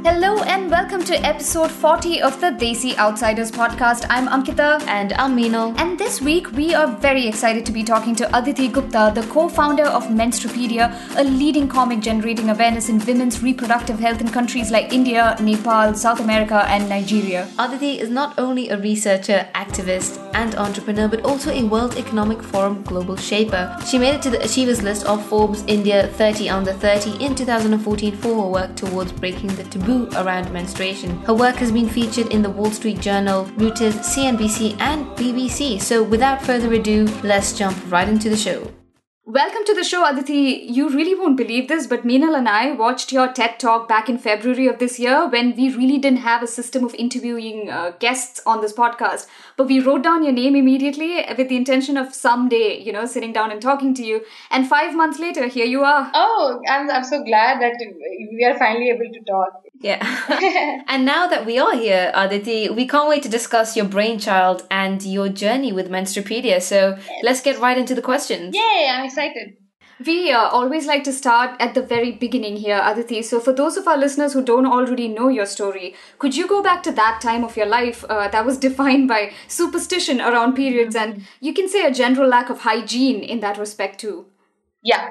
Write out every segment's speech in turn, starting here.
Hello and welcome to episode 40 of the Desi Outsiders podcast. I'm Ankita. And I'm Meenal. And this week we are very excited to be talking to Aditi Gupta, the co-founder of Menstrupedia, a leading comic generating awareness in women's reproductive health in countries like India, Nepal, South America and Nigeria. Aditi is not only a researcher, activist and entrepreneur but also a World Economic Forum global shaper. She made it to the Achievers list of Forbes India 30 Under 30 in 2014 for her work towards breaking the taboo around menstruation. Her work has been featured in the Wall Street Journal, Reuters, CNBC and BBC. So without further ado, let's jump right into the show. Welcome to the show, Aditi. You really won't believe this, but Meenal and I watched your TED Talk back in February of this year when we really didn't have a system of interviewing guests on this podcast. But we wrote down your name immediately with the intention of someday, sitting down and talking to you. And 5 months later, here you are. Oh, I'm so glad that we are finally able to talk. Yeah. And now that we are here, Aditi, we can't wait to discuss your brainchild and your journey with Menstrupedia. So let's get right into the questions. Yay, I'm excited. We always like to start at the very beginning here, Aditi. So for those of our listeners who don't already know your story, could you go back to that time of your life that was defined by superstition around periods and you can say a general lack of hygiene in that respect too? Yeah.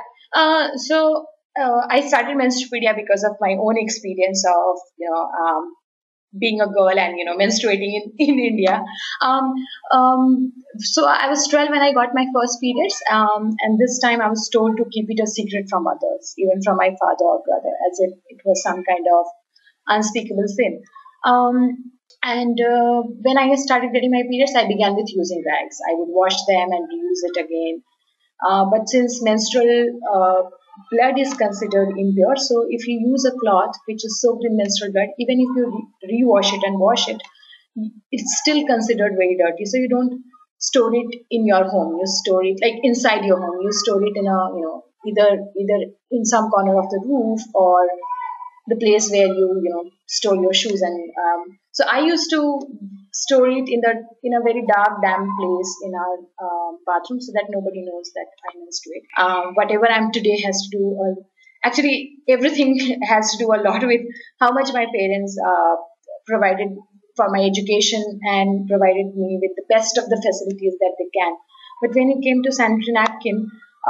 I started Menstrupedia because of my own experience of, being a girl and, menstruating in India. So I was 12 when I got my first periods. And this time I was told to keep it a secret from others, even from my father or brother, as if it was some kind of unspeakable sin. When I started getting my periods, I began with using rags. I would wash them and reuse it again. But since menstrual blood is considered impure, so if you use a cloth which is soaked in menstrual blood, even if you rewash it and wash it, it's still considered very dirty. So you don't store it in your home. You store it like inside your home. You store it in a either in some corner of the roof or the place where you store your shoes. And so I used to store it in a very dark, damp place in our bathroom, so that nobody knows that I menstruate. Whatever I'm today has to do, actually everything has to do a lot with how much my parents provided for my education and provided me with the best of the facilities that they can. But when it came to sanitary napkin,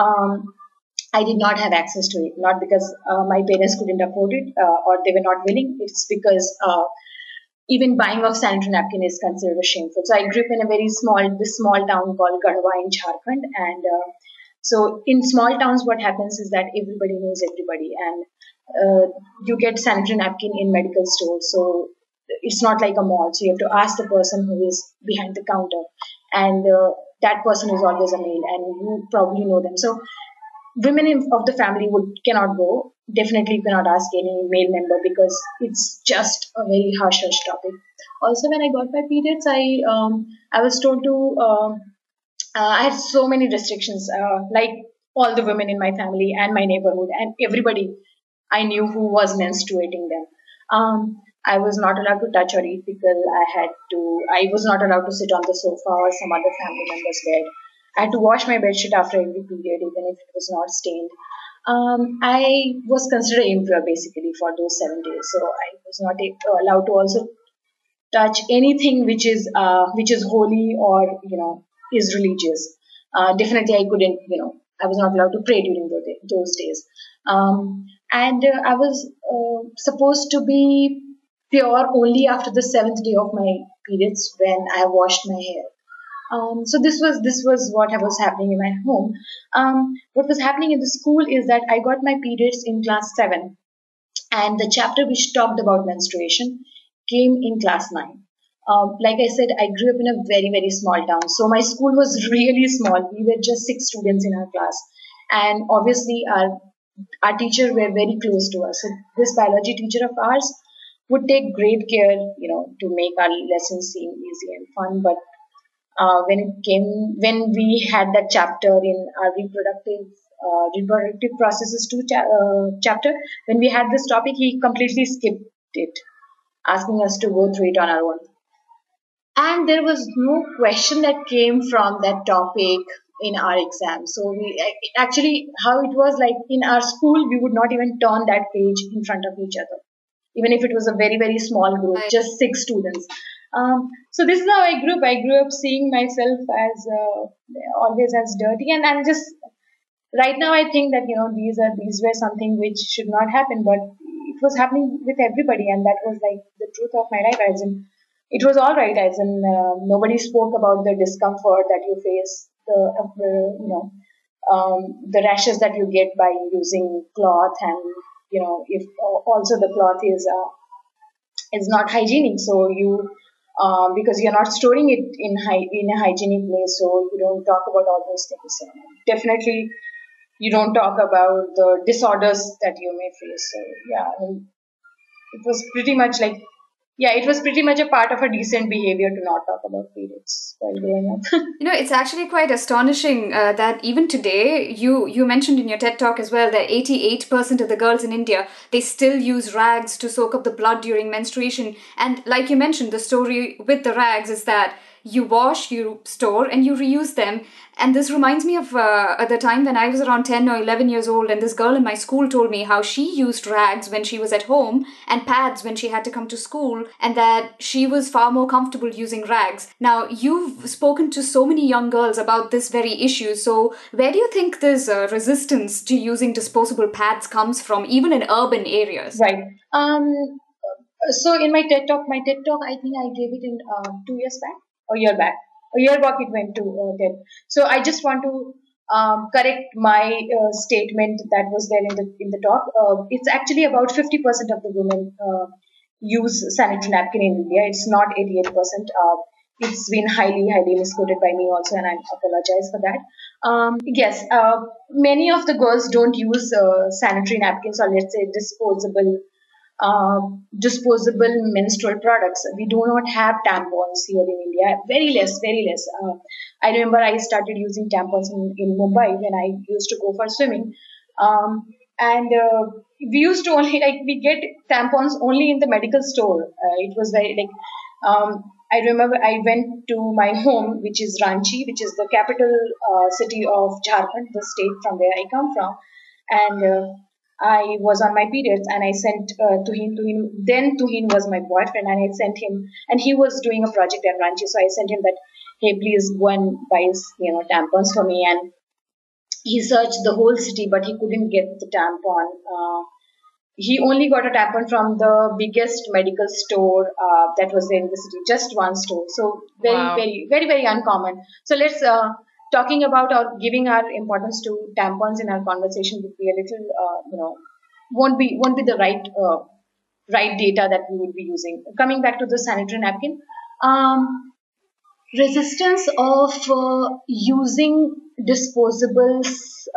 I did not have access to it, not because my parents couldn't afford it or they were not willing. It's because even buying of sanitary napkin is considered shameful. So I grew up in a this small town called Garhwa in Jharkhand. And so in small towns, what happens is that everybody knows everybody. And you get sanitary napkin in medical stores. So it's not like a mall. So you have to ask the person who is behind the counter. And that person is always a male. And you probably know them. So women of the family cannot go. Definitely cannot ask any male member because it's just a very hush topic. Also, when I got my periods, I was told to. I had so many restrictions, like all the women in my family and my neighborhood and everybody I knew who was menstruating them. I was not allowed to touch or eat because I was not allowed to sit on the sofa or some other family member's bed. I had to wash my bedsheet after every period, even if it was not stained. I was considered impure basically for those 7 days, so I was not allowed to also touch anything which is holy or is religious. Definitely, I couldn't. I was not allowed to pray during those days, and I was supposed to be pure only after the 7th day of my periods when I washed my hair. So this was what was happening in my home. What was happening in the school is that I got my periods in class 7, and the chapter which talked about menstruation came in class 9. Like I said, I grew up in a very, very small town, so my school was really small. We were just 6 students in our class, and obviously our teachers were very close to us. So this biology teacher of ours would take great care, to make our lessons seem easy and fun, but when we had that chapter in our reproductive processes chapter, when we had this topic, he completely skipped it, asking us to go through it on our own. And there was no question that came from that topic in our exam. So we actually, how it was like in our school, we would not even turn that page in front of each other. even if it was a very, very small group, Right. just 6 students. So this is how I grew up. I grew up seeing myself as always as dirty, and I'm just right now I think that these were something which should not happen, but it was happening with everybody, and that was like the truth of my life. As in, it was all right. As in, nobody spoke about the discomfort that you face, the rashes that you get by using cloth, and if also the cloth is not hygienic, so you because you're not storing it in a hygienic place, so you don't talk about all those things. So definitely, you don't talk about the disorders that you may face. So yeah, I mean, it was pretty much like, yeah, it was pretty much a part of a decent behavior to not talk about periods while growing up. It's actually quite astonishing that even today, you mentioned in your TED talk as well that 88% of the girls in India, they still use rags to soak up the blood during menstruation. And like you mentioned, the story with the rags is that you wash, you store, and you reuse them. And this reminds me of at the time when I was around 10 or 11 years old, and this girl in my school told me how she used rags when she was at home and pads when she had to come to school, and that she was far more comfortable using rags. Now, you've spoken to so many young girls about this very issue, so where do you think this resistance to using disposable pads comes from, even in urban areas? Right. So in my TED talk, I think I gave it in 2 years back, a year back it went to TED. So I just want to correct my statement that was there in the talk. It's actually about 50% of the women use sanitary napkin in India. It's not 88%. It's been highly misquoted by me also, and I apologize for that. Yes, many of the girls don't use sanitary napkins, or let's say uh, disposable menstrual products. We do not have tampons here in India. Very less, very less. I remember I started using tampons in Mumbai when I used to go for swimming. And we used to only, like, we get tampons only in the medical store. It was very like, I remember I went to my home, which is Ranchi, which is the capital city of Jharkhand, the state from where I come from. And I was on my periods, and I sent then Tuhin was my boyfriend, and I sent him, and he was doing a project at Ranchi, so I sent him that, hey, please go and buy tampons for me. And he searched the whole city, but he couldn't get the tampon. He only got a tampon from the biggest medical store that was there in the city, just one store. So very, Wow. very uncommon. So let's talking about or giving our importance to tampons in our conversation would be a little, won't be the right data that we would be using. Coming back to the sanitary napkin, resistance of using disposables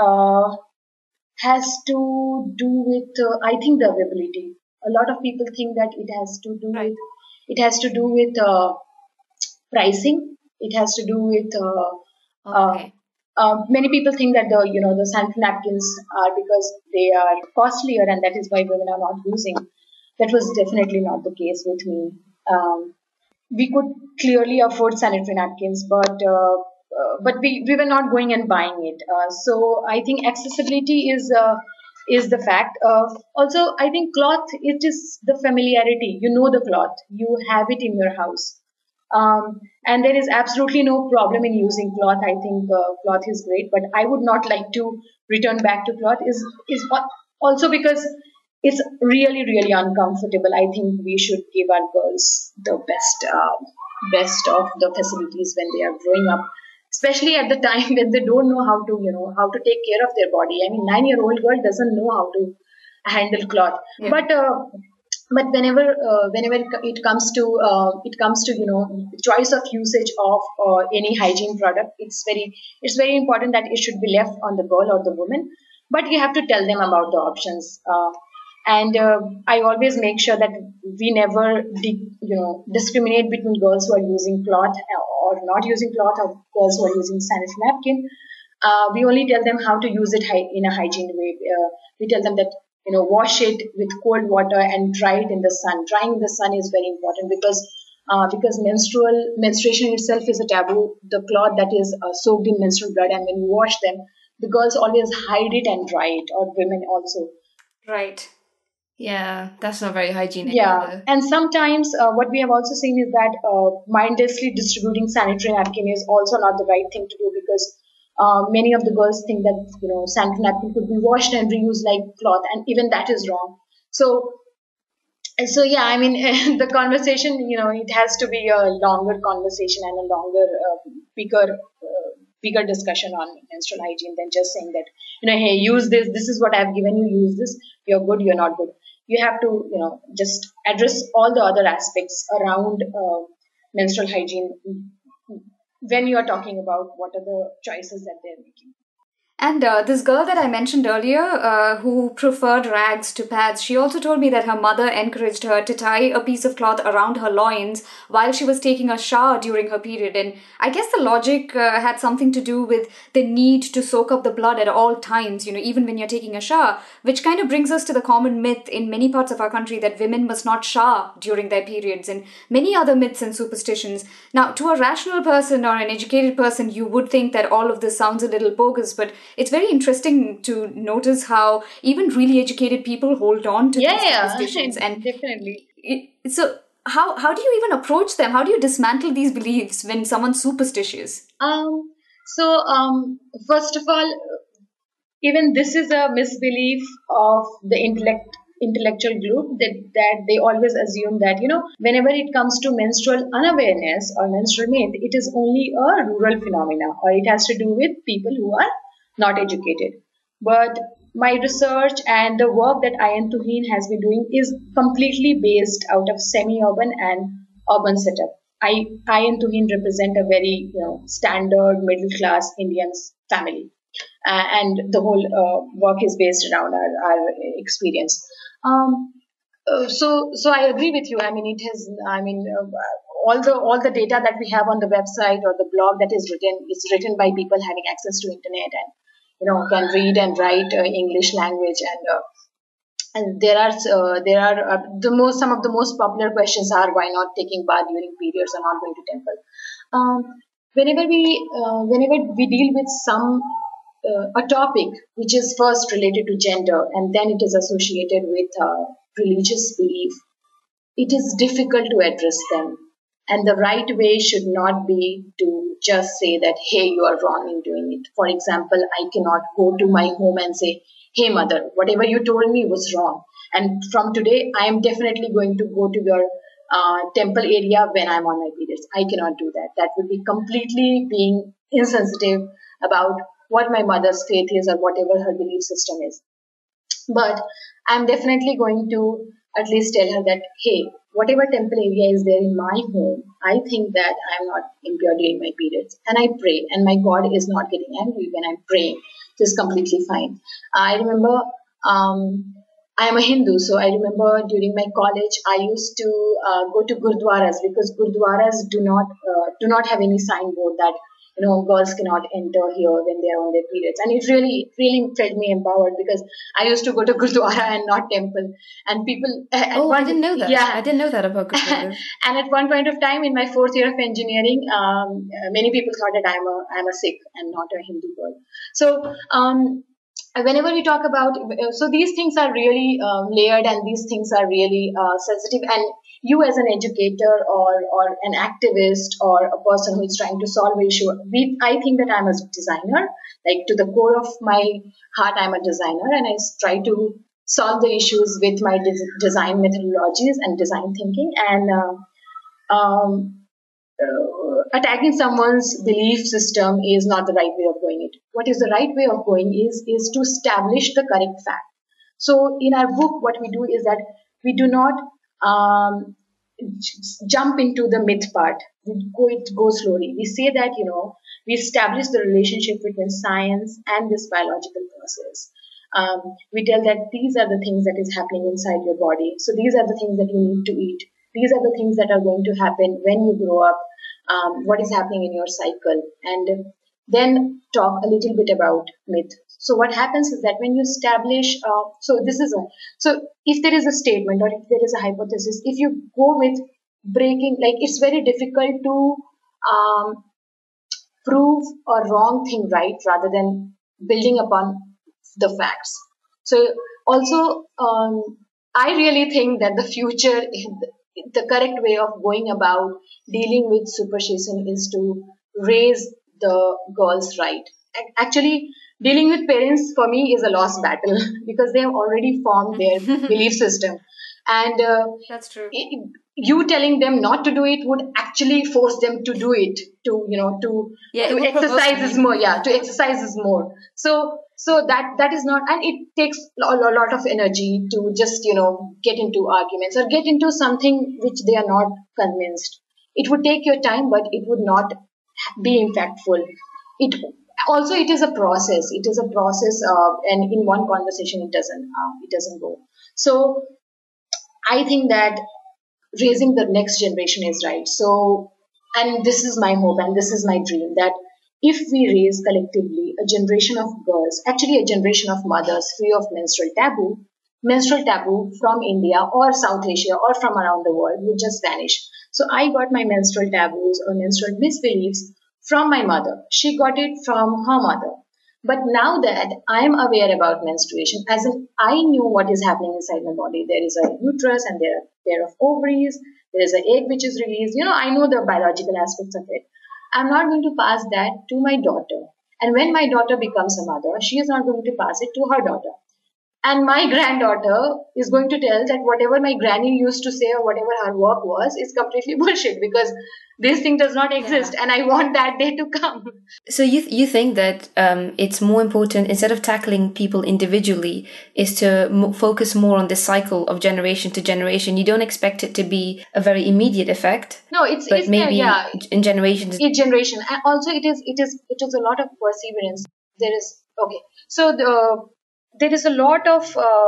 has to do with, I think, the availability. A lot of people think that Right. it has to do with pricing. It has to do with Okay. many people think that the sanitary napkins are because they are costlier, and that is why women are not using. That was definitely not the case with me. We could clearly afford sanitary napkins, but we were not going and buying it. So I think accessibility is the fact. Also, I think cloth, it is the familiarity. You know the cloth, you have it in your house, and there is absolutely no problem in using cloth. I think cloth is great, but I would not like to return back to cloth. Also because it's really uncomfortable. I think we should give our girls the best of the facilities when they are growing up, especially at the time when they don't know how to take care of their body. I mean, 9-year-old girl doesn't know how to handle cloth. Yeah. But whenever it comes to choice of usage of any hygiene product, it's very important that it should be left on the girl or the woman, but you have to tell them about the options. And I always make sure that we never discriminate between girls who are using cloth or not using cloth, or girls who are using sanitary napkin. We only tell them how to use it in a hygiene way. We tell them that wash it with cold water and dry it in the sun. Drying in the sun is very important because menstruation itself is a taboo. The cloth that is soaked in menstrual blood, and when you wash them, the girls always hide it and dry it, or women also. Right. Yeah, that's not very hygienic Yeah, either. and sometimes what we have also seen is that mindlessly distributing sanitary napkin is also not the right thing to do, because many of the girls think that sanitary napkin could be washed and reused like cloth, and even that is wrong. So yeah, I mean, the conversation, it has to be a longer conversation and a longer, bigger discussion on menstrual hygiene than just saying that, hey, use this. This is what I've given you. Use this. You're good. You're not good. You have to, just address all the other aspects around menstrual hygiene when you are talking about what are the choices that they're making. And this girl that I mentioned earlier, who preferred rags to pads, she also told me that her mother encouraged her to tie a piece of cloth around her loins while she was taking a shower during her period. And I guess the logic had something to do with the need to soak up the blood at all times, even when you're taking a shower, which kind of brings us to the common myth in many parts of our country that women must not shower during their periods, and many other myths and superstitions. Now, to a rational person or an educated person, you would think that all of this sounds a little bogus, but it's very interesting to notice how even really educated people hold on to these Yeah, superstitions. And definitely. so, how do you even approach them? How do you dismantle these beliefs when someone's superstitious? So, first of all, even this is a misbelief of the intellectual group, that they always assume that whenever it comes to menstrual unawareness or menstrual myth, it is only a rural phenomena, or it has to do with people who are not educated. But my research and the work that Ayan Tuhin has been doing is completely based out of semi-urban and urban setup. Ayan Tuhin represent a very standard middle class Indian family, and the whole work is based around our experience. Um, so I agree with you. I mean, it has. I mean, all the data that we have on the website or the blog that is written by people having access to internet, and can read and write English language, and there are the most some of the most popular questions are, why not taking bath during periods or not going to temple. Um, whenever we deal with some a topic which is first related to gender and then it is associated with religious belief, it is difficult to address them. And the right way should not be to just say that, hey, you are wrong in doing it. For example, I cannot go to my home and say, hey, mother, whatever you told me was wrong. And from today, I am definitely going to go to your temple area when I'm on my periods. I cannot do that. That would be completely being insensitive about what my mother's faith is or whatever her belief system is. But I'm definitely going to at least tell her that, hey, whatever temple area is there in my home, I think that I'm not impure during my periods. And I pray, and my God is not getting angry when I'm praying. So it's completely fine. I remember I'm a Hindu, so I remember during my college I used to go to gurdwaras, because gurdwaras do not have any signboard that girls cannot enter here when they are on their periods, and it really felt me empowered, because I used to go to gurdwara and not temple, and people I didn't know that. yeah. I didn't know that about Gurdwara. And at one point of time in my fourth year of engineering, many people thought that I'm a Sikh and not a Hindu girl. So whenever we talk about, so these things are really layered, and these things are really sensitive, and you as an educator or an activist or a person who is trying to solve an issue, I think that I'm a designer, like to the core of my heart I'm a designer, and I try to solve the issues with my design methodologies and design thinking, and attacking someone's belief system is not the right way of going it. What is the right way of going is to establish the correct fact. So in our book, what we do is that we do not jump into the myth part. We go slowly. We say that we establish the relationship between science and this biological process. We tell that these are the things that is happening inside your body. So these are the things that you need to eat. These are the things that are going to happen when you grow up. What is happening in your cycle, and then talk a little bit about myth. So what happens is that when you establish, so if there is a statement or if there is a hypothesis, if you go with breaking, like it's very difficult to prove a wrong thing right rather than building upon the facts. So also I really think that the future, the correct way of going about dealing with superstition is to raise the girls right. Actually, dealing with parents for me is a lost battle because they have already formed their belief system. And That's true. you telling them not to do it would actually force them to do it, to Yeah, it to would propose to exercise is me. more, yeah, to exercise is more. So that is not, and it takes a lot of energy to just get into arguments or get into something which they are not convinced. It would take your time, but it would not be impactful. It also, it is a process, and in one conversation it doesn't go. So I think that raising the next generation is right. So, and this is my hope and this is my dream, that if we raise collectively a generation of girls, actually a generation of mothers free of menstrual taboo from India or South Asia or from around the world would just vanish. So I got my menstrual taboos or menstrual misbeliefs from my mother. She got it from her mother. But now that I am aware about menstruation, as in I knew what is happening inside my body, there is a uterus and there are a pair of ovaries, there is an egg which is released. I know the biological aspects of it. I'm not going to pass that to my daughter. And when my daughter becomes a mother, she is not going to pass it to her daughter. And my granddaughter is going to tell that whatever my granny used to say or whatever her work was is completely bullshit, because this thing does not Yeah. exist and I want that day to come. So you think that it's more important, instead of tackling people individually, is to focus more on the cycle of generation to generation. You don't expect it to be a very immediate effect, No, it's but there, maybe yeah. in generations. Each generation, and also it is a lot of perseverance. There is, okay, so there is a lot of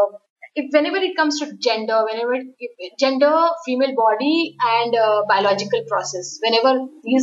if whenever it comes to gender, gender, female body, and biological process, whenever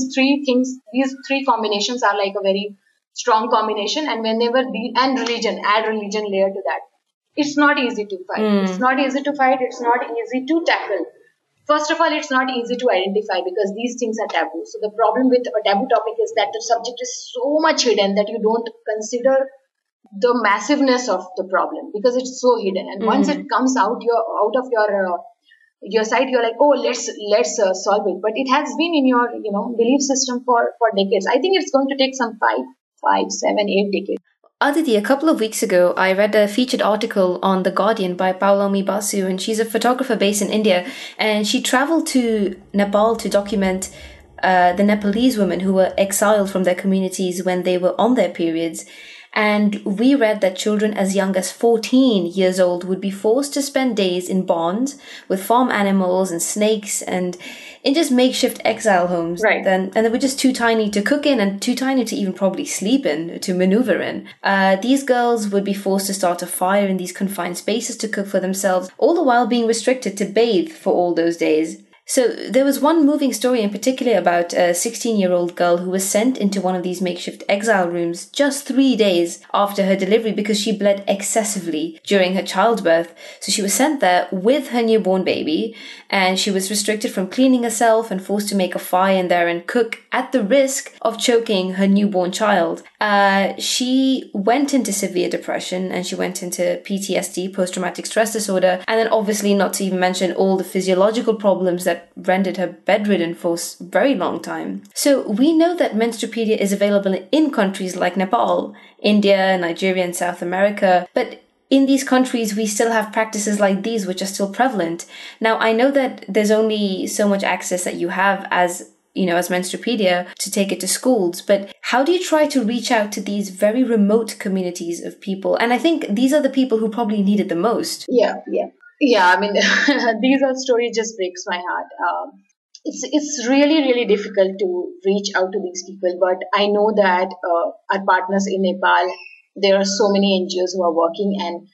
these three combinations are like a very strong combination, and whenever and religion, add religion layer to that, it's not easy to fight. It's Mm. not easy to fight. It's not easy to tackle. First of all, it's not easy to identify because these things are taboo. So the problem with a taboo topic is that the subject is so much hidden that you don't consider the massiveness of the problem because it's so hidden. And once it Mm. comes out of your side, you're like, oh, let's solve it. But it has been in your belief system for decades. I think it's going to take some 5, 7, 8 decades. Aditi, a couple of weeks ago, I read a featured article on The Guardian by Paulomi Basu, and she's a photographer based in India. And she traveled to Nepal to document the Nepalese women who were exiled from their communities when they were on their periods. And we read that children as young as 14 years old would be forced to spend days in bonds with farm animals and snakes and in just makeshift exile homes. Right. And they were just too tiny to cook in and too tiny to even probably sleep in, to maneuver in. These girls would be forced to start a fire in these confined spaces to cook for themselves, all the while being restricted to bathe for all those days. So there was one moving story in particular about a 16-year-old girl who was sent into one of these makeshift exile rooms just 3 days after her delivery because she bled excessively during her childbirth. So she was sent there with her newborn baby, and she was restricted from cleaning herself and forced to make a fire in there and cook at the risk of choking her newborn child. She went into severe depression and she went into PTSD, post-traumatic stress disorder, and then obviously not to even mention all the physiological problems that rendered her bedridden for a very long time. So we know that Menstrupedia is available in countries like Nepal, India, Nigeria, and South America, but in these countries, we still have practices like these which are still prevalent. Now, I know that there's only so much access that you have as Menstrupedia to take it to schools, but how do you try to reach out to these very remote communities of people? And I think these are the people who probably need it the most. Yeah. I mean, these are stories just breaks my heart. It's really really difficult to reach out to these people, but I know that our partners in Nepal, there are so many NGOs who are working, and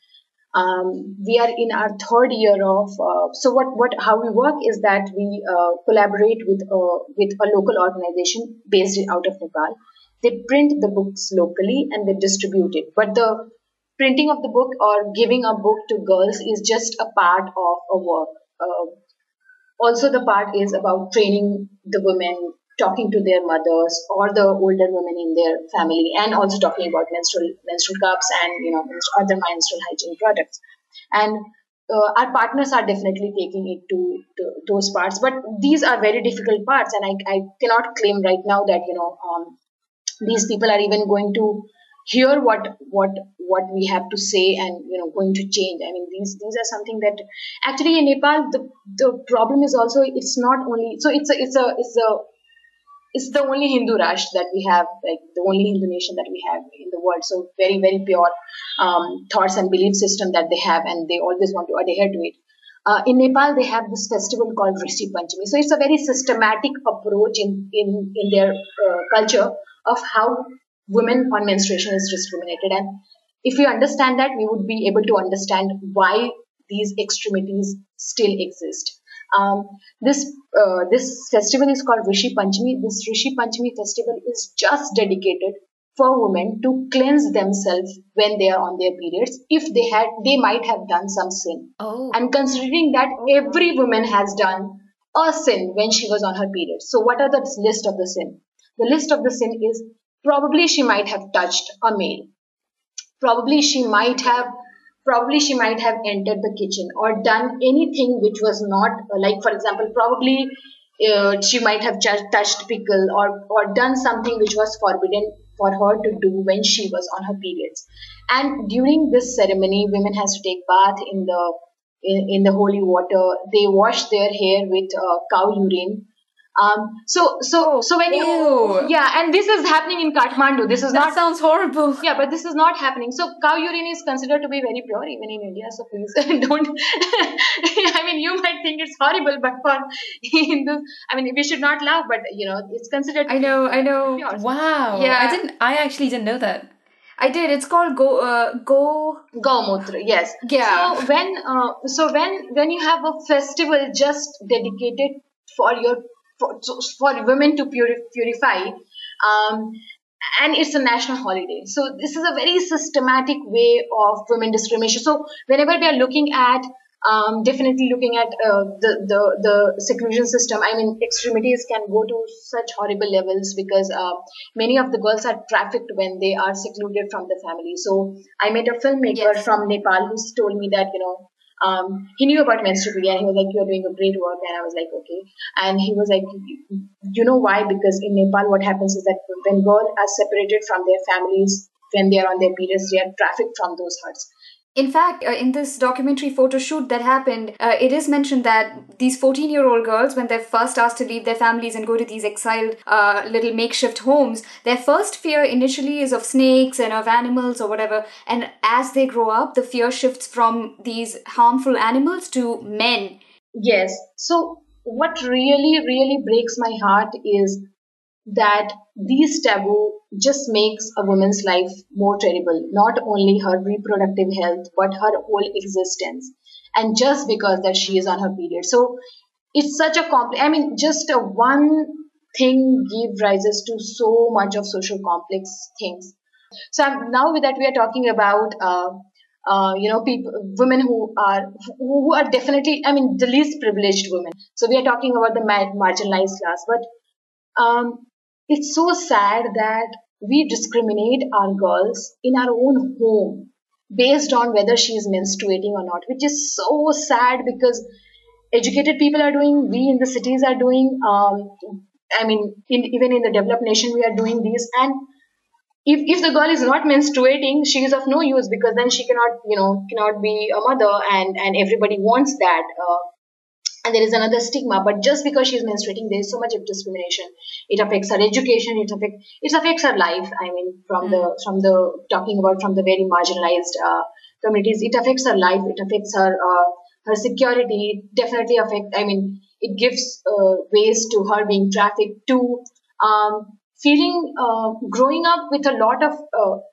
we are in our third year of. So what how we work is that we collaborate with a local organization based out of Nepal. They print the books locally and they distribute it, but the printing of the book or giving a book to girls is just a part of a work. Also, the part is about training the women, talking to their mothers or the older women in their family, and also talking about menstrual cups and other menstrual hygiene products. And our partners are definitely taking it to those parts, but these are very difficult parts, and I cannot claim right now that these people are even going to hear what we have to say and going to change. I mean, these are something that actually in Nepal the problem is also, it's not only, so it's the only Hindu Rashtra that we have, like the only Hindu nation that we have in the world. So very, very pure thoughts and belief system that they have, and they always want to adhere to it. In Nepal, they have this festival called Rishi Panchami. So it's a very systematic approach in their culture of how women on menstruation is discriminated. And if we understand that, we would be able to understand why these extremities still exist. Um, this festival is called Rishi Panchami. This Rishi Panchami festival is just dedicated for women to cleanse themselves when they are on their periods, if they might have done some sin. Oh. And considering that every woman has done a sin when she was on her period. So what are the list of the sin? The list of the sin is, probably she might have touched a male. Probably she might have entered the kitchen or done anything which was not like, for example, probably she might have touched pickle, or done something which was forbidden for her to do when she was on her periods. And during this ceremony, women has to take bath in the holy water. They wash their hair with cow urine. So when you, Ew. yeah, and this is happening in Kathmandu. This is That not, sounds horrible. yeah, but this is not happening. So cow urine is considered to be very pure even in India. So please don't. I mean, you might think it's horrible, but for Hindus, I mean, we should not laugh. But it's considered. I know. Pure. Wow. Yeah. I actually didn't know that. I did. It's called Go. Gaumutra, yes. Yeah. So when you have a festival just dedicated for for women to purify, um, and it's a national holiday. So this is a very systematic way of women discrimination. So whenever we are looking at, definitely looking at the seclusion system, I mean, extremities can go to such horrible levels, because many of the girls are trafficked when they are secluded from the family. So I met a filmmaker Yes. from Nepal who told me that he knew about menstrual, and he was like, "You're doing a great work," and I was like, "Okay." And he was like, "You know why? Because in Nepal, what happens is that when girls are separated from their families when they are on their periods, they are trafficked from those huts." In fact, in this documentary photo shoot that happened, it is mentioned that these 14-year-old girls, when they're first asked to leave their families and go to these exiled little makeshift homes, their first fear initially is of snakes and of animals or whatever. And as they grow up, the fear shifts from these harmful animals to men. Yes. So what really, really breaks my heart is that these taboo just makes a woman's life more terrible, not only her reproductive health, but her whole existence. And just because that she is on her period. So it's such a I mean, just a one thing give rises to so much of social complex things. So now with that we are talking about people, women who are definitely, I mean, the least privileged women. So we are talking about the marginalized class, but it's so sad that we discriminate our girls in our own home based on whether she is menstruating or not, which is so sad, because educated people are doing, we in the cities are doing, I mean, even in the developed nation, we are doing these. And if the girl is not menstruating, she is of no use, because then she cannot be a mother, and everybody wants that. And there is another stigma, but just because she is menstruating, there is so much of discrimination. It affects her education, it affects her life. I mean, from the talking about from the very marginalized communities, it affects her life, it affects her security. It definitely affect, I mean, it gives ways to her being trafficked, to feeling growing up with a lot of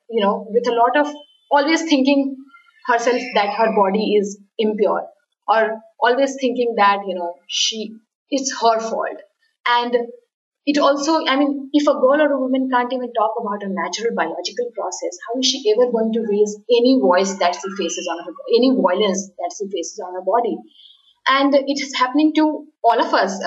always thinking herself that her body is impure, or always thinking that she, it's her fault. And it also, I mean, if a girl or a woman can't even talk about a natural biological process, how is she ever going to raise any voice that she faces on her, any violence that she faces on her body? And it is happening to all of us.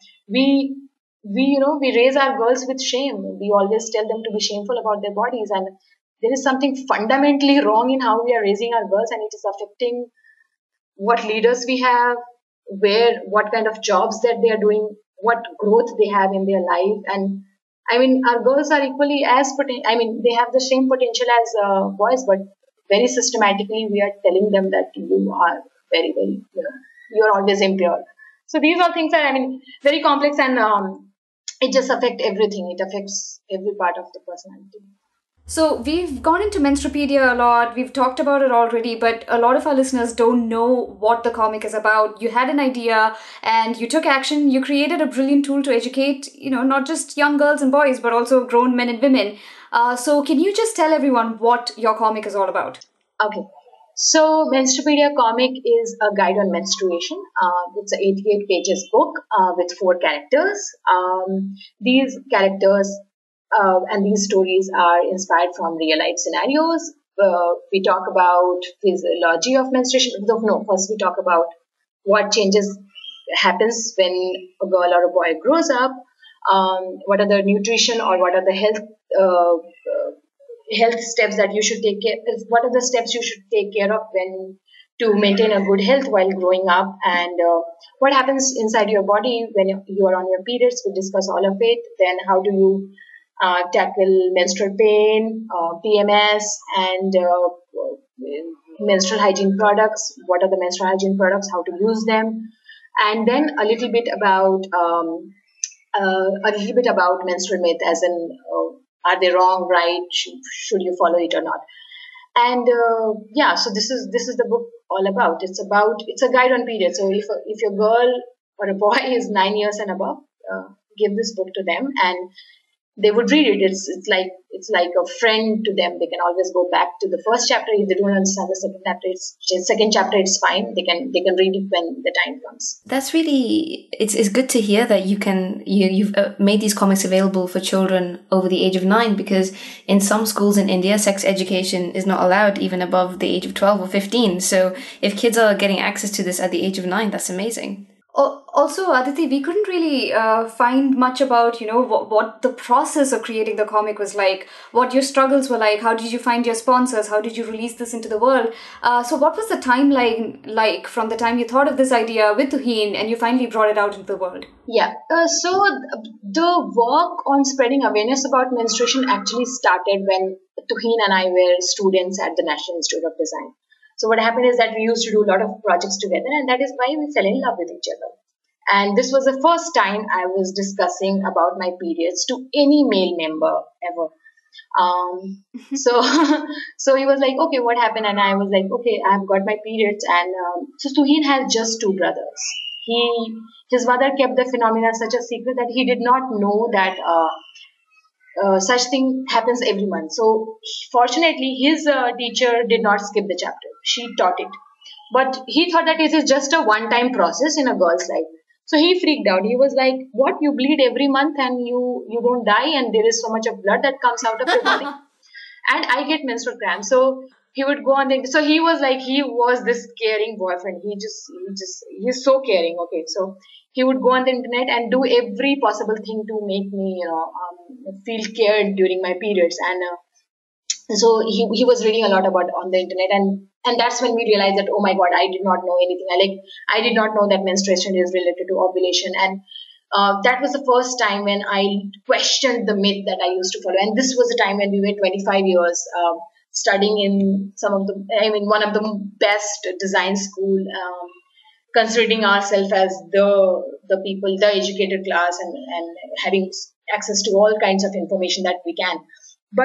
We raise our girls with shame. We always tell them to be shameful about their bodies, and there is something fundamentally wrong in how we are raising our girls, and it is affecting what leaders we have, what kind of jobs that they are doing, what growth they have in their life. And I mean, our girls are equally as they have the same potential as boys, but very systematically we are telling them that you are very, very, you're always impure. So these are things that, very complex, and it just affects everything. It affects every part of the personality. So we've gone into Menstrupedia a lot. We've talked about it already, but a lot of our listeners don't know what the comic is about. You had an idea and you took action. You created a brilliant tool to educate, not just young girls and boys, but also grown men and women. So can you just tell everyone what your comic is all about? Okay. So Menstrupedia comic is a guide on menstruation. It's an 88 pages book with 4 characters. These characters and these stories are inspired from real life scenarios. We talk about physiology of menstruation. No, first we talk about what changes happens when a girl or a boy grows up. What are the nutrition or what are the health steps that you should take care. What are the steps you should take care of when to maintain a good health while growing up, and what happens inside your body when you are on your periods. We discuss all of it. Then how do you tackle menstrual pain, PMS, and menstrual hygiene products. What are the menstrual hygiene products? How to use them, and then a little bit about menstrual myth, as in are they wrong, right? Should you follow it or not? And so this is the book all about. It's a guide on periods. So if your girl or a boy is 9 years and above, give this book to them, and they would read it. It's like a friend to them. They can always go back to the first chapter. If they don't understand the second chapter, it's fine. They can read it when the time comes. That's really it's good to hear that you've made these comics available for children over the age of 9, because in some schools in India, sex education is not allowed even above the age of 12 or 15. So if kids are getting access to this at the age of 9, that's amazing. Also, Aditi, we couldn't really find much about, what the process of creating the comic was like, what your struggles were like, how did you find your sponsors, how did you release this into the world? So what was the timeline like from the time you thought of this idea with Tuhin and you finally brought it out into the world? Yeah, so the work on spreading awareness about menstruation actually started when Tuhin and I were students at the National Institute of Design. So what happened is that we used to do a lot of projects together, and that is why we fell in love with each other. And this was the first time I was discussing about my periods to any male member ever. So so he was like, okay, what happened? And I was like, okay, I've got my periods. And so Tuhin has just 2 brothers. His mother kept the phenomena such a secret that he did not know that such thing happens every month. So fortunately, his teacher did not skip the chapter. She taught it. But he thought that it is just a one-time process in a girl's life. So he freaked out. He was like, what? You bleed every month and you don't die, and there is so much of blood that comes out of your body? And I get menstrual cramps. So he would go on so he was this caring boyfriend. He's so caring. Okay. So he would go on the internet and do every possible thing to make me, feel cared during my periods. And so he was reading a lot about on the internet, and that's when we realized that, oh my God, I did not know anything. I did not know that menstruation is related to ovulation. And that was the first time when I questioned the myth that I used to follow. And this was the time when we were 25 years studying in one of the best design school, considering ourselves as the people, the educated class, and having access to all kinds of information that we can. But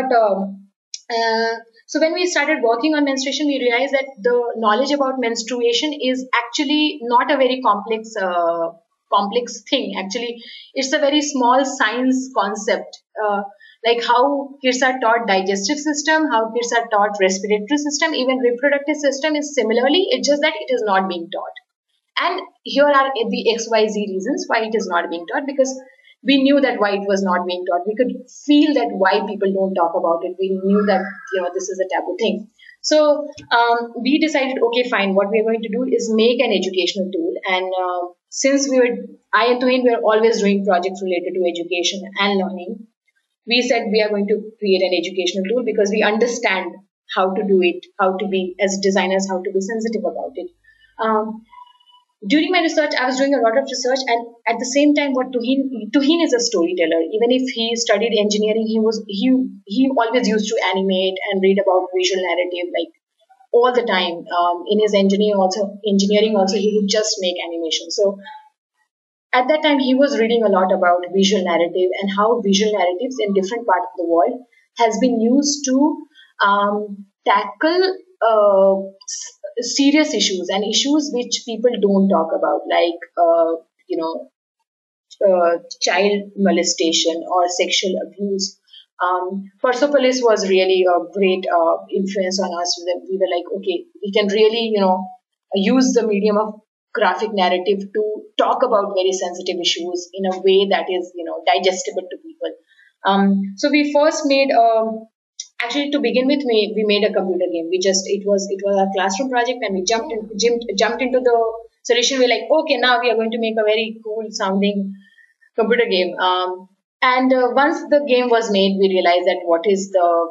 so when we started working on menstruation, we realized that the knowledge about menstruation is actually not a very complex thing. Actually, it's a very small science concept. Like how kids are taught digestive system, how kids are taught respiratory system, even reproductive system is similarly. It's just that it is not being taught. And here are the XYZ reasons why it is not being taught, because we knew that why it was not being taught. We could feel that why people don't talk about it. We knew that this is a taboo thing. So we decided, okay, fine. What we are going to do is make an educational tool. And since I and Tuhin were always doing projects related to education and learning, we said we are going to create an educational tool because we understand how to do it, how to be, as designers, how to be sensitive about it. During my research, I was doing a lot of research, and at the same time, what Tuhin is a storyteller. Even if he studied engineering, he always used to animate and read about visual narrative like all the time. In his engineering also, he would just make animation. So at that time, he was reading a lot about visual narrative and how visual narratives in different parts of the world has been used to tackle serious issues and issues which people don't talk about, like you know child molestation or sexual abuse. Persepolis was really a great influence on us. We were like, okay, we can really, use the medium of graphic narrative to talk about very sensitive issues in a way that is, digestible to people. So we first made, actually to begin with, we made a computer game. It was a classroom project, and we jumped into the solution. We're like, okay, now we are going to make a very cool sounding computer game. And once the game was made, we realized that what is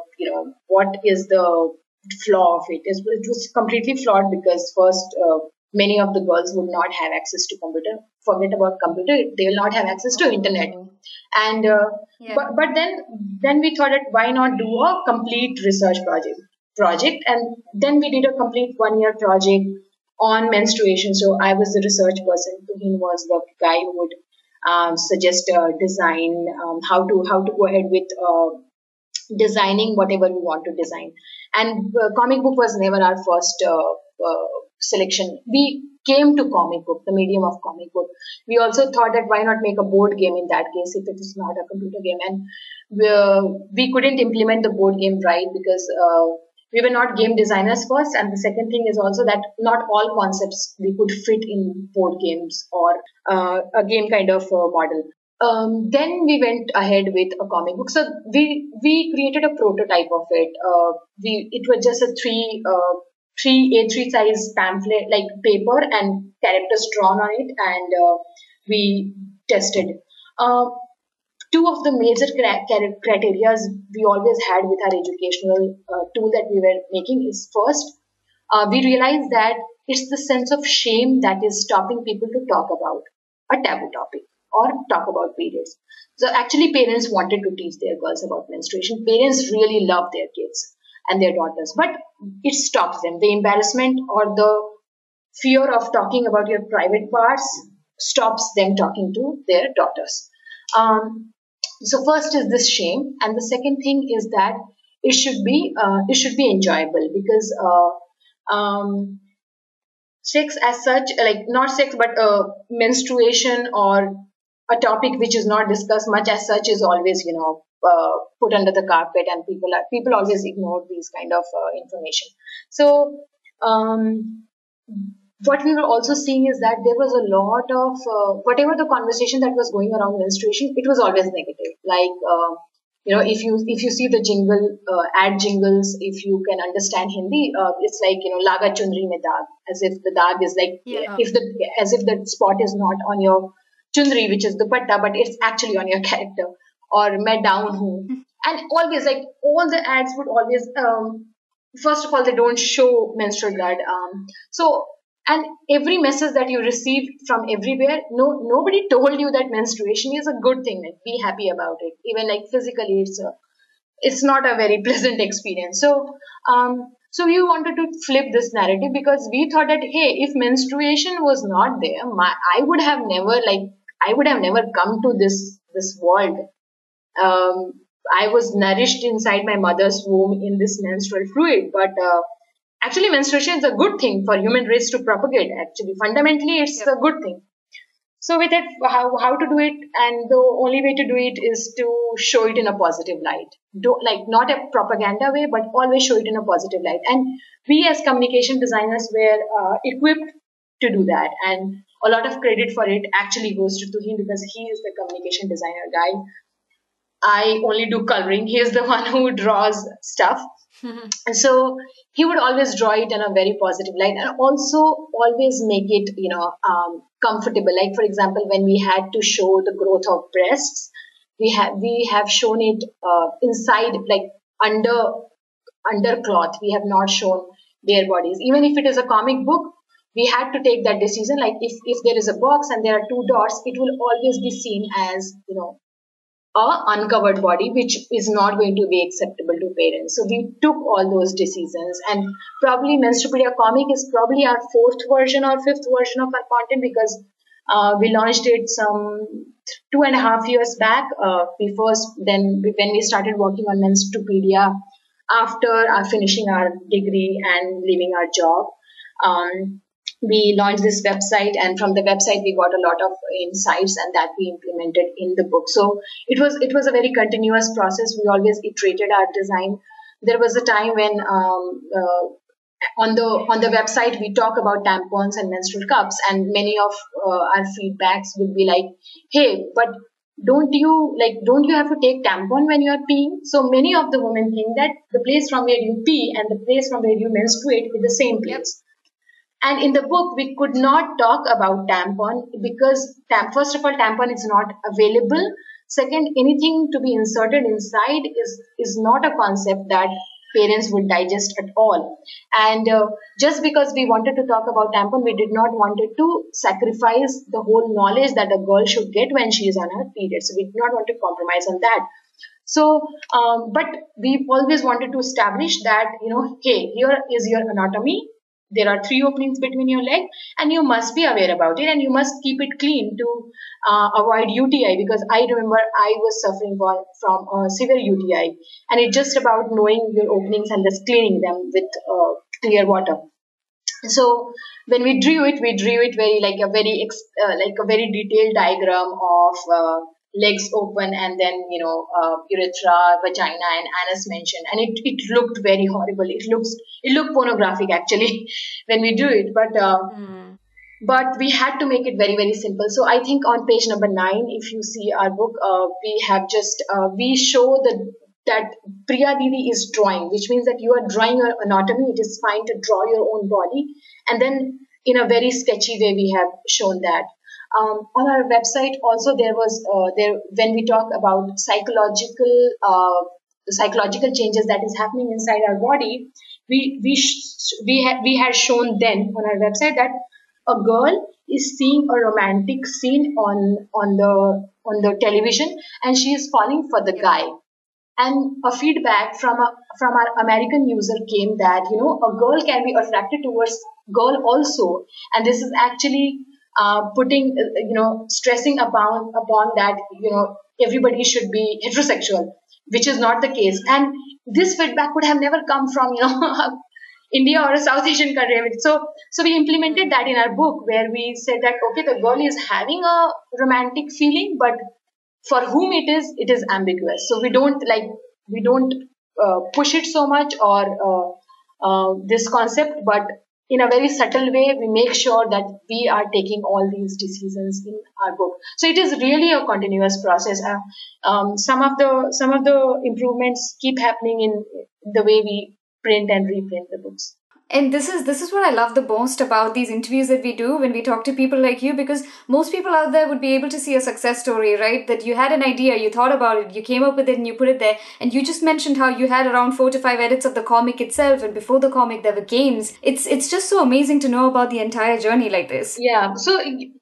the flaw of it? It was completely flawed because first, many of the girls would not have access to computer. Forget about computer; they will not have access to internet. And Yeah. but then we thought that why not do a complete research project, and then we did a complete 1 year project on menstruation. So I was the research person. Tuhin was the guy who would suggest design, how to go ahead with designing whatever we want to design. And comic book was never our first selection. We came to comic book, the medium of comic book. We also thought that why not make a board game in that case if it is not a computer game. And we couldn't implement the board game right because we were not game designers first, and the second thing is also that not all concepts we could fit in board games or a game kind of model. Then we went ahead with a comic book. So we created a prototype of it. It was just a three A3 size pamphlet like paper and characters drawn on it, and we tested. Two of the major criteria we always had with our educational tool that we were making is first, we realized that it's the sense of shame that is stopping people to talk about a taboo topic or talk about periods. So actually, parents wanted to teach their girls about menstruation. Parents really love their kids and their daughters, but it stops them. The embarrassment or the fear of talking about your private parts stops them talking to their daughters. Um, so first is this shame, and the second thing is that it should be enjoyable because sex as such, like not sex, but menstruation or a topic which is not discussed much as such is always put under the carpet, and people always ignore these kind of information. So um, what we were also seeing is that there was a lot of whatever the conversation that was going around menstruation, it was always negative. Like if you see the jingle ad jingles, if you can understand Hindi, it's like laga chunri mein daag, as if the daag is like Yeah. as if the spot is not on your chunri, which is the patta, but it's actually on your character. Or मैं down हूँ, and always like all the ads would always first of all they don't show menstrual blood, so and every message that you received from everywhere, nobody told you that menstruation is a good thing, like be happy about it, even like physically it's not a very pleasant experience. So we wanted to flip this narrative because we thought that hey, if menstruation was not there, I would have never come to this world. I was nourished inside my mother's womb in this menstrual fluid, but actually menstruation is a good thing for human race to propagate. Actually, fundamentally, it's Yep. a good thing. So with it, how to do it, and the only way to do it is to show it in a positive light. Like not a propaganda way, but always show it in a positive light. And we as communication designers were equipped to do that. And a lot of credit for it actually goes to him because he is the communication designer guy. I only do coloring. He is the one who draws stuff. And so he would always draw it in a very positive light and also always make it, comfortable. Like, for example, when we had to show the growth of breasts, we have shown it inside, like under cloth. We have not shown bare bodies. Even if it is a comic book, we had to take that decision. Like if there is a box and there are two dots, it will always be seen as, a uncovered body, which is not going to be acceptable to parents. So we took all those decisions, and probably Menstrupedia comic is probably our fourth version or fifth version of our content, because we launched it some 2.5 years back. We first then when we started working on Menstrupedia after finishing our degree and leaving our job. We launched this website, and from the website we got a lot of insights, and that we implemented in the book. So it was a very continuous process. We always iterated our design. There was a time when on the website we talk about tampons and menstrual cups, and many of our feedbacks would be like, hey, but don't you have to take tampon when you are peeing? So many of the women think that the place from where you pee and the place from where you menstruate is the same place. And in the book, we could not talk about tampon because, first of all, tampon is not available. Second, anything to be inserted inside is not a concept that parents would digest at all. And just because we wanted to talk about tampon, we did not wanted to sacrifice the whole knowledge that a girl should get when she is on her period. So we did not want to compromise on that. So, but we always wanted to establish that, hey, here is your anatomy. There are 3 openings between your leg, and you must be aware about it, and you must keep it clean to avoid UTI, because I remember I was suffering from a severe UTI, and it's just about knowing your openings and just cleaning them with clear water. So when we drew it very like a very detailed diagram of legs open, and then urethra, vagina, and anus mentioned, and it looked very horrible. It looked pornographic actually when we do it, but we had to make it very, very simple. So I think on page number 9, if you see our book, we have just we show that Priya Didi is drawing, which means that you are drawing your anatomy. It is fine to draw your own body, and then in a very sketchy way we have shown that. On our website also there was when we talk about psychological changes that is happening inside our body, we had shown then on our website that a girl is seeing a romantic scene on the television, and she is falling for the guy. And a feedback from our American user came that a girl can be attracted towards girl also, and this is actually putting stressing upon that everybody should be heterosexual, which is not the case. And this feedback would have never come from India or a South Asian country. So we implemented that in our book, where we said that okay, the girl is having a romantic feeling, but for whom it is ambiguous. So we don't push it so much or this concept, but in a very subtle way, we make sure that we are taking all these decisions in our book. So it is really a continuous process. Some of the improvements keep happening in the way we print and reprint the books. And this is what I love the most about these interviews that we do when we talk to people like you, because most people out there would be able to see a success story, right? That you had an idea, you thought about it, you came up with it and you put it there. And you just mentioned how you had around 4 to 5 edits of the comic itself, and before the comic there were games. It's just so amazing to know about the entire journey like this. Yeah. So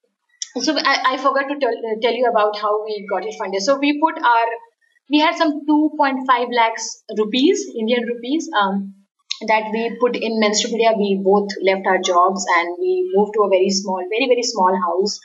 I forgot to tell you about how we got it funded. So we had some 2.5 lakhs rupees, Indian rupees, that we put in Menstrupedia. We both left our jobs and we moved to a very very small house,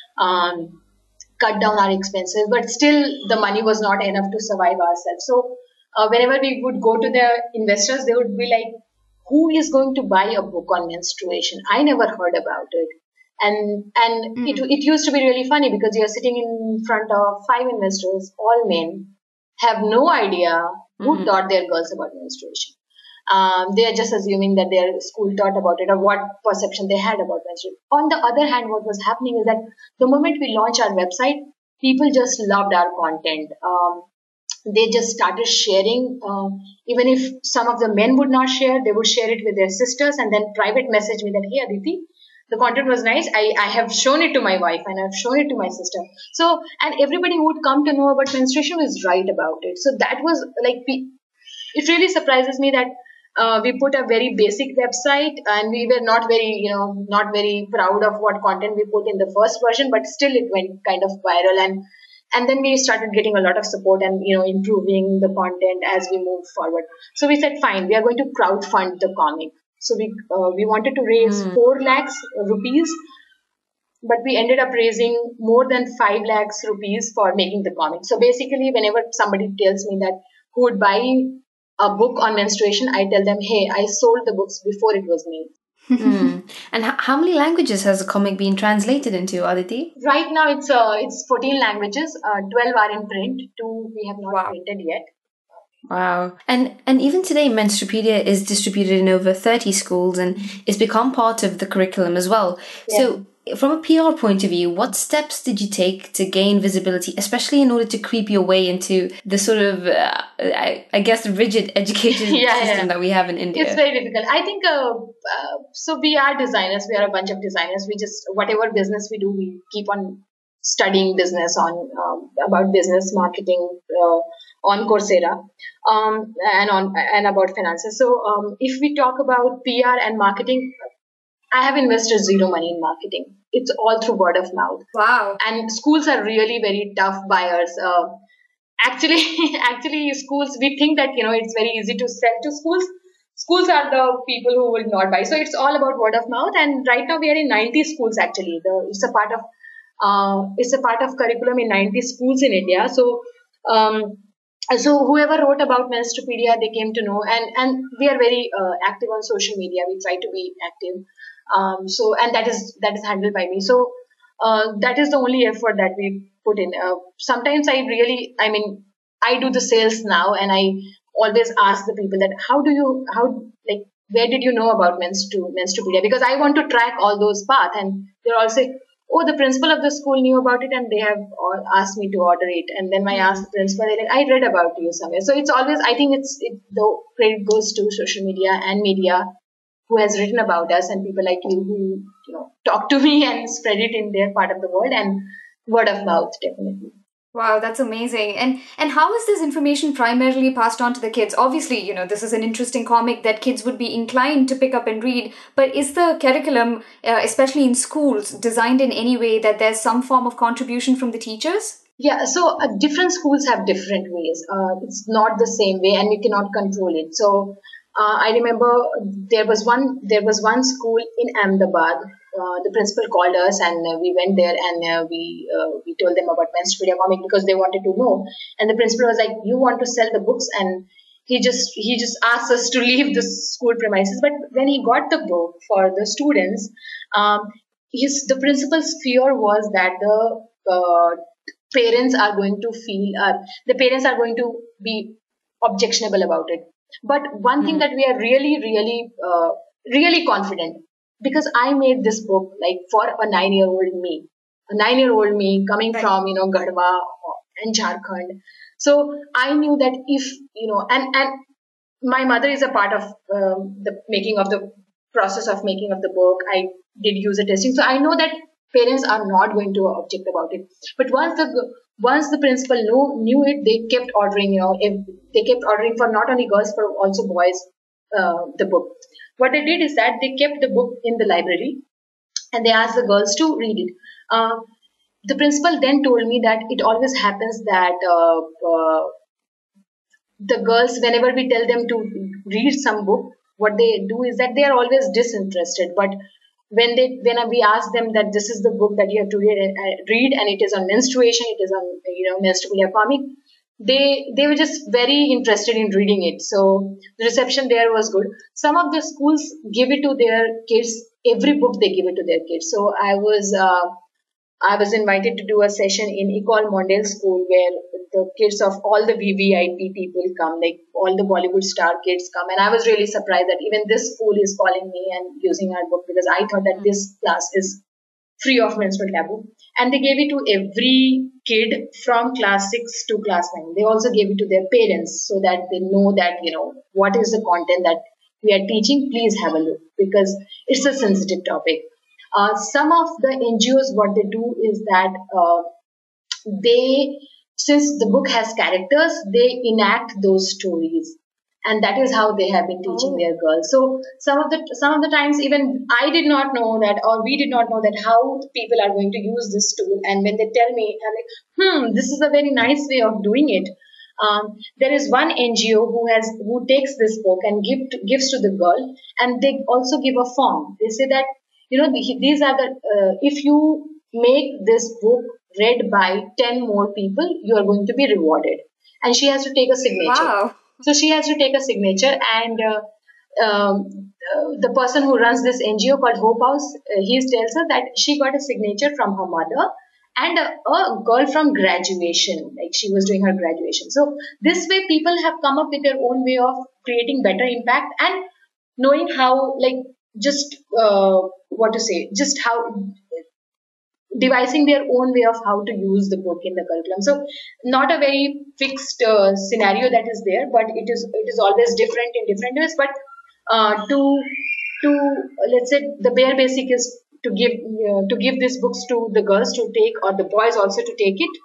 cut down our expenses, but still the money was not enough to survive ourselves. So whenever we would go to the investors, they would be like, who is going to buy a book on menstruation? I never heard about it. And it used to be really funny, because you're sitting in front of 5 investors, all men, have no idea who taught their girls about menstruation. They are just assuming that their school taught about it or what perception they had about menstruation. On the other hand, what was happening is that the moment we launched our website, people just loved our content. They just started sharing. Even if some of the men would not share, they would share it with their sisters and then private message me that, hey Aditi, the content was nice. I have shown it to my wife and I've shown it to my sister. So, and everybody who would come to know about menstruation was right about it. So that was like, it really surprises me that We put a very basic website, and we were not very proud of what content we put in the first version, but still it went kind of viral, and then we started getting a lot of support and improving the content as we moved forward. So we said, fine, we are going to crowdfund the comic. So we wanted to raise 4 lakhs rupees, but we ended up raising more than 5 lakhs rupees for making the comic. So basically, whenever somebody tells me that who would buy a book on menstruation, I tell them, hey, I sold the books before it was made. And how many languages has the comic been translated into, Aditi? Right now, it's 14 languages. 12 are in print. 2 we have not printed yet. Wow. And even today, Menstrupedia is distributed in over 30 schools and it's become part of the curriculum as well. Yeah. So from a PR point of view, what steps did you take to gain visibility, especially in order to creep your way into the sort of, I guess, rigid education system that we have in India? It's very difficult. I think, so we are designers. We are a bunch of designers. We just, whatever business we do, we keep on studying business about business marketing on Coursera and about finances. So if we talk about PR and marketing, I have invested zero money in marketing. It's all through word of mouth. Wow. And schools are really very tough buyers. Actually, schools, we think that, it's very easy to sell to schools. Schools are the people who will not buy. So it's all about word of mouth. And right now we are in 90 schools actually. It's a part of curriculum in 90 schools in India. So whoever wrote about Menstrupedia, they came to know, and we are very active on social media. We try to be active. And that is handled by me. So that is the only effort that we put in. Sometimes I do the sales now, and I always ask the people that where did you know about Menstrupedia? Because I want to track all those paths, and they're all say, oh, the principal of the school knew about it and they have asked me to order it. And then I asked the principal, they're like, I read about you somewhere. So it's always, I think the credit goes to social media and media who has written about us, and people like you who talk to me and spread it in their part of the world, and word of mouth, definitely. Wow, that's amazing. And how is this information primarily passed on to the kids? Obviously, this is an interesting comic that kids would be inclined to pick up and read, but is the curriculum, especially in schools, designed in any way that there's some form of contribution from the teachers? Yeah, so different schools have different ways. It's not the same way, and we cannot control it. So I remember there was one school in Ahmedabad. The principal called us, and we went there, and we told them about Menstrupedia comic because they wanted to know. And the principal was like, "You want to sell the books?" And he just asked us to leave the school premises. But when he got the book for the students, the principal's fear was that the parents are going to be objectionable about it. But one thing that we are really, really, really confident, because I made this book like for a 9-year-old me coming from, Garhwa and Jharkhand. So I knew that if, and my mother is a part of the making of the process of making of the book. I did user testing. So I know that parents are not going to object about it. But once the principal knew it, they kept ordering, they kept ordering for not only girls, but also boys, the book. What they did is that they kept the book in the library and they asked the girls to read it. The principal then told me that it always happens that the girls, whenever we tell them to read some book, what they do is that they are always disinterested. But when we ask them that this is the book that you have to read and it is on menstruation, it is on Menstrupedia comic, they were just very interested in reading it. So the reception there was good. Some of the schools give it to their kids. Every book they give it to their kids. So I was invited to do a session in Ecole Mondale School where the kids of all the VVIP people come, like all the Bollywood star kids come. And I was really surprised that even this school is calling me and using our book, because I thought that this class is free of menstrual taboo. And they gave it to every kid from class 6 to class 9. They also gave it to their parents so that they know that, what is the content that we are teaching. Please have a look, because it's a sensitive topic. Some of the NGOs, what they do is that since the book has characters, they enact those stories. and that is how they have been teaching their girls. So some of the times even I did not know that, or we did not know that, how people are going to use this tool. And when they tell me, I'm like, this is a very nice way of doing it. There is one NGO who takes this book and gives to the girl, and they also give a form. They say that, these are the if you make this book read by 10 more people, you are going to be rewarded. And she has to take a signature. Wow. So she has to take a signature, and the person who runs this NGO called Hope House, he tells her that she got a signature from her mother and a girl from graduation, like she was doing her graduation. So this way, people have come up with their own way of creating better impact and knowing how, like, just what to say, just how devising their own way of how to use the book in the curriculum. So not a very fixed scenario that is there, but it is always different in different ways. But to let's say the bare basic is to give these books to the girls to take, or the boys also to take it,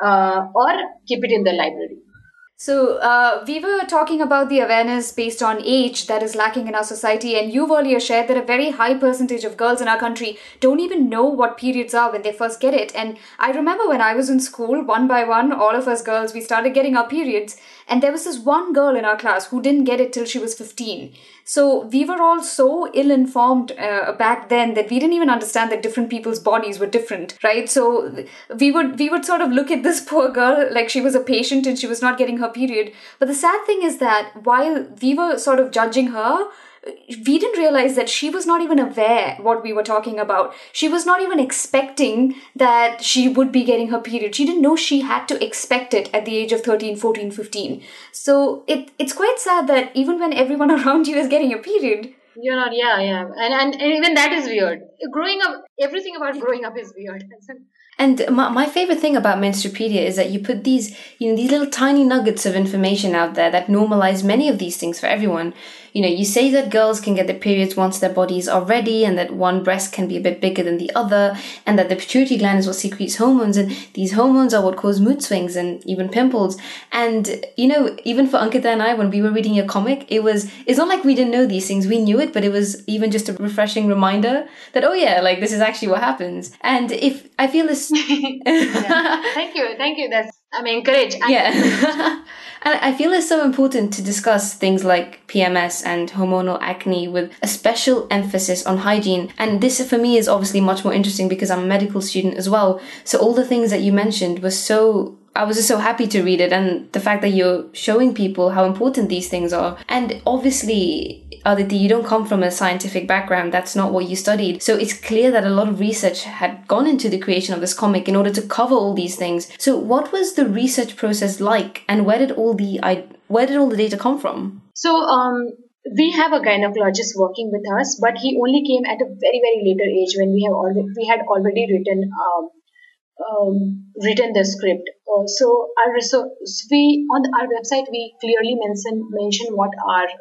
or keep it in the library. So, we were talking about the awareness based on age that is lacking in our society, and you've earlier shared that a very high percentage of girls in our country don't even know what periods are when they first get it. And I remember when I was in school, one by one, all of us girls, we started getting our periods, and there was this one girl in our class who didn't get it till she was 15. So we were all so ill-informed back then that we didn't even understand that different people's bodies were different, right? So we would sort of look at this poor girl like she was a patient and she was not getting her period. But the sad thing is that while we were sort of judging her, we didn't realize that she was not even aware what we were talking about. She was not even expecting that she would be getting her period. She didn't know she had to expect it at the age of 13, 14, 15. So it's quite sad that even when everyone around you is getting a period, you're not. Yeah. And even that is weird. Growing up, everything about growing up is weird. And my favorite thing about Menstrupedia is that you put these little tiny nuggets of information out there that normalize many of these things for everyone. You say that girls can get their periods once their bodies are ready, and that one breast can be a bit bigger than the other, and that the pituitary gland is what secretes hormones, and these hormones are what cause mood swings and even pimples. And, even for Ankita and I, when we were reading your comic, it's not like we didn't know these things. We knew it, but it was even just a refreshing reminder that, oh yeah, like this is actually what happens. And if I feel this... Yeah. Thank you. I'm encouraged. Yeah. And I feel it's so important to discuss things like PMS and hormonal acne with a special emphasis on hygiene. And this for me is obviously much more interesting because I'm a medical student as well. So all the things that you mentioned I was just so happy to read it, and the fact that you're showing people how important these things are. And obviously, Aditi, you don't come from a scientific background. That's not what you studied. So it's clear that a lot of research had gone into the creation of this comic in order to cover all these things. So what was the research process like, and where did all the data come from? So we have a gynecologist working with us, but he only came at a very, very later age when we had already written the script. So our website we clearly mention what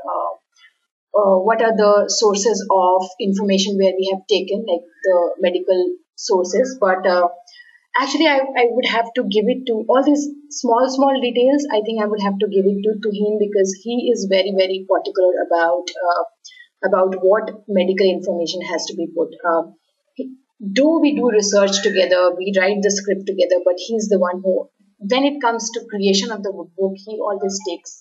are the sources of information where we have taken, like the medical sources. But actually, I would have to give it to all these small details. I think I would have to give it to him, because he is very, very particular about what medical information has to be put. Though we do research together, we write the script together, but he's the one who, when it comes to creation of the book, he always takes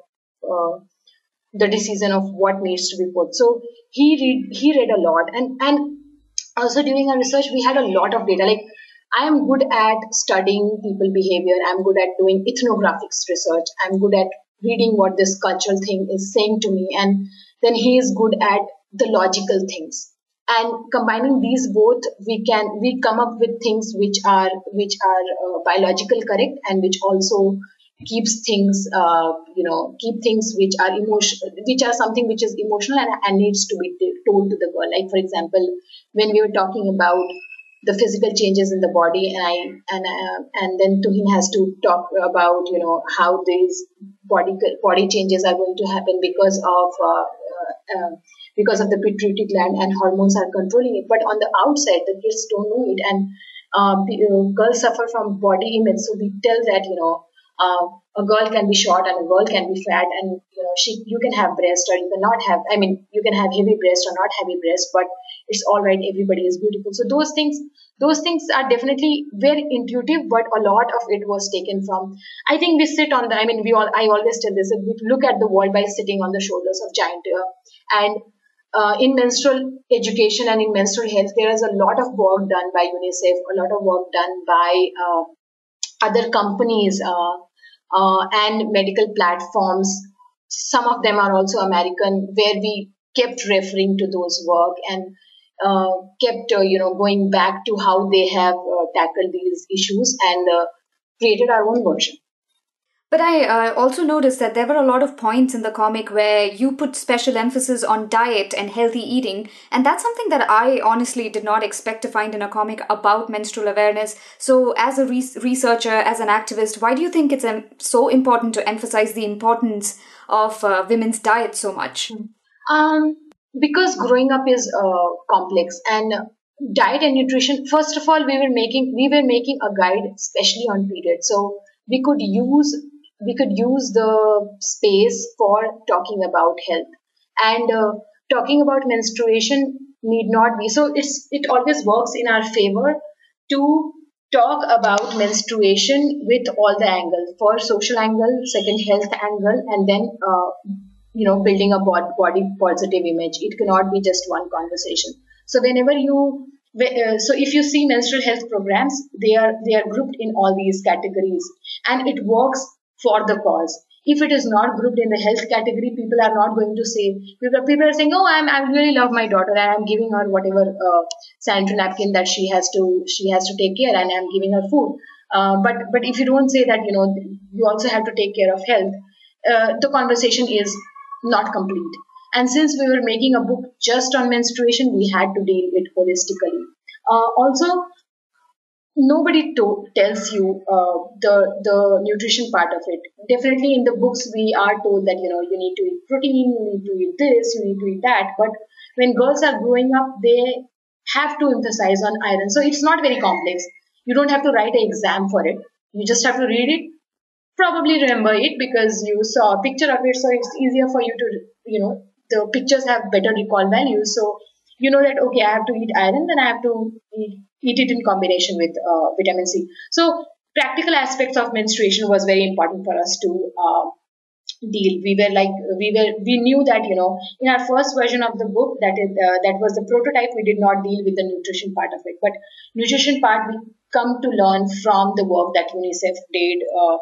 the decision of what needs to be put. So he read a lot, and also during our research we had a lot of data. Like, I am good at studying people behavior. I'm good at doing ethnographics research. I'm good at reading what this cultural thing is saying to me, and then he is good at the logical things. And combining these both, we come up with things which are biological correct, and which also keeps things keep things which are emotional, which are something which is emotional and needs to be told to the girl. Like, for example, when we were talking about the physical changes in the body, and then Tuhin has to talk about how these body changes are going to happen because of the pituitary gland, and hormones are controlling it. But on the outside, the kids don't know it, and girls suffer from body image. So we tell that a girl can be short and a girl can be fat, and you can have breast or you cannot have. I mean, you can have heavy breast or not heavy breast, but it's all right. Everybody is beautiful. So those things are definitely very intuitive, but a lot of it was taken from. I think we sit on the. I mean, I always tell this. That we look at the world by sitting on the shoulders of giant, and in menstrual education and in menstrual health, there is a lot of work done by UNICEF, a lot of work done by other companies and medical platforms. Some of them are also American, where we kept referring to those work and kept going back to how they have tackled these issues and created our own version. But I also noticed that there were a lot of points in the comic where you put special emphasis on diet and healthy eating, and that's something that I honestly did not expect to find in a comic about menstrual awareness. So, as a researcher, as an activist, why do you think it's so important to emphasize the importance of women's diet so much? Because growing up is complex, and diet and nutrition. First of all, we were making a guide especially on periods, so we could use the space for talking about health, and talking about menstruation need not be so. It always works in our favor to talk about menstruation with all the angles, for social angle, second health angle, and then building a body positive image. It cannot be just one conversation. So so if you see menstrual health programs, they are grouped in all these categories, and it works for the cause. If it is not grouped in the health category, people are not going to say. People are saying, "Oh, I really love my daughter, and I'm giving her whatever sanitary napkin that she has to take care, and I'm giving her food." But if you don't say that, you also have to take care of health, the conversation is not complete. And since we were making a book just on menstruation, we had to deal it holistically. Also, nobody tells you the nutrition part of it. Definitely, in the books, we are told that you need to eat protein, you need to eat this, you need to eat that. But when girls are growing up, they have to emphasize on iron. So it's not very complex. You don't have to write an exam for it. You just have to read it, probably remember it because you saw a picture of it, so it's easier for you to, the pictures have better recall values. So you know that, okay, I have to eat iron, then I have to eat it in combination with vitamin C. So practical aspects of menstruation was very important for us to deal. We knew that, in our first version of the book, that was the prototype. We did not deal with the nutrition part of it, but nutrition part we come to learn from the work that UNICEF did,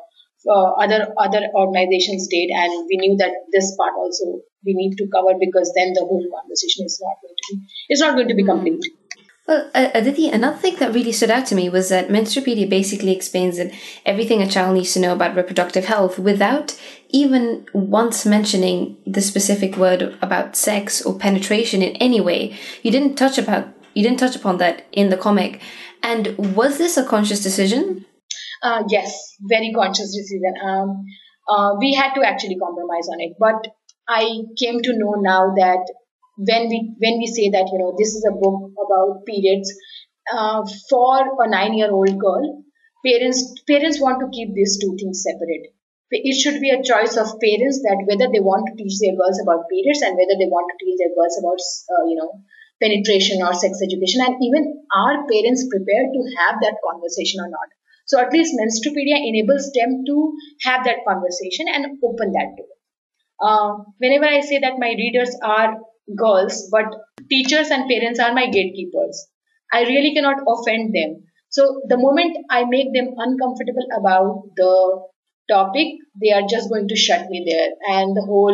other organizations did, and we knew that this part also we need to cover, because then the whole conversation is not going to be complete. Well, Aditi, another thing that really stood out to me was that Menstrupedia basically explains that everything a child needs to know about reproductive health without even once mentioning the specific word about sex or penetration in any way. You didn't touch upon that in the comic. And was this a conscious decision? Yes, very conscious decision. We had to actually compromise on it, but I came to know now that when we say that this is a book about periods for a 9-year-old girl, parents want to keep these two things separate. It should be a choice of parents that whether they want to teach their girls about periods and whether they want to teach their girls about penetration or sex education, and even are parents prepared to have that conversation or not. So at least Menstrupedia enables them to have that conversation and open that door. Whenever I say that my readers are girls, but teachers and parents are my gatekeepers, I really cannot offend them. So the moment I make them uncomfortable about the topic, they are just going to shut me there, and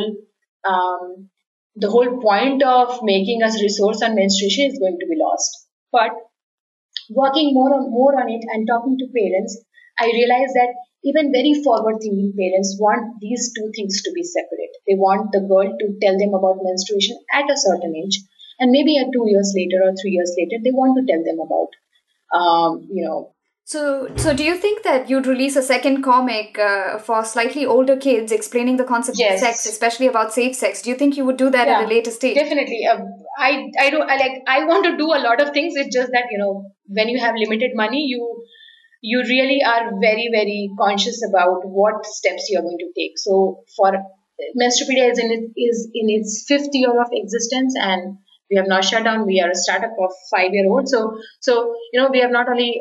the whole point of making us resource on menstruation is going to be lost. But working more on it and talking to parents, I realized that even very forward-thinking parents want these two things to be separate. They want the girl to tell them about menstruation at a certain age, and maybe 2 years later or 3 years later, they want to tell them about, So do you think that you'd release a second comic for slightly older kids explaining the concept of sex, especially about safe sex? Do you think you would do that at a later stage? Definitely. I want to do a lot of things. It's just that, when you have limited money, you really are very, very conscious about what steps you're going to take. So for Menstrupedia is in its fifth year of existence, and we have not shut down. We are a startup of 5 year old. So we have not only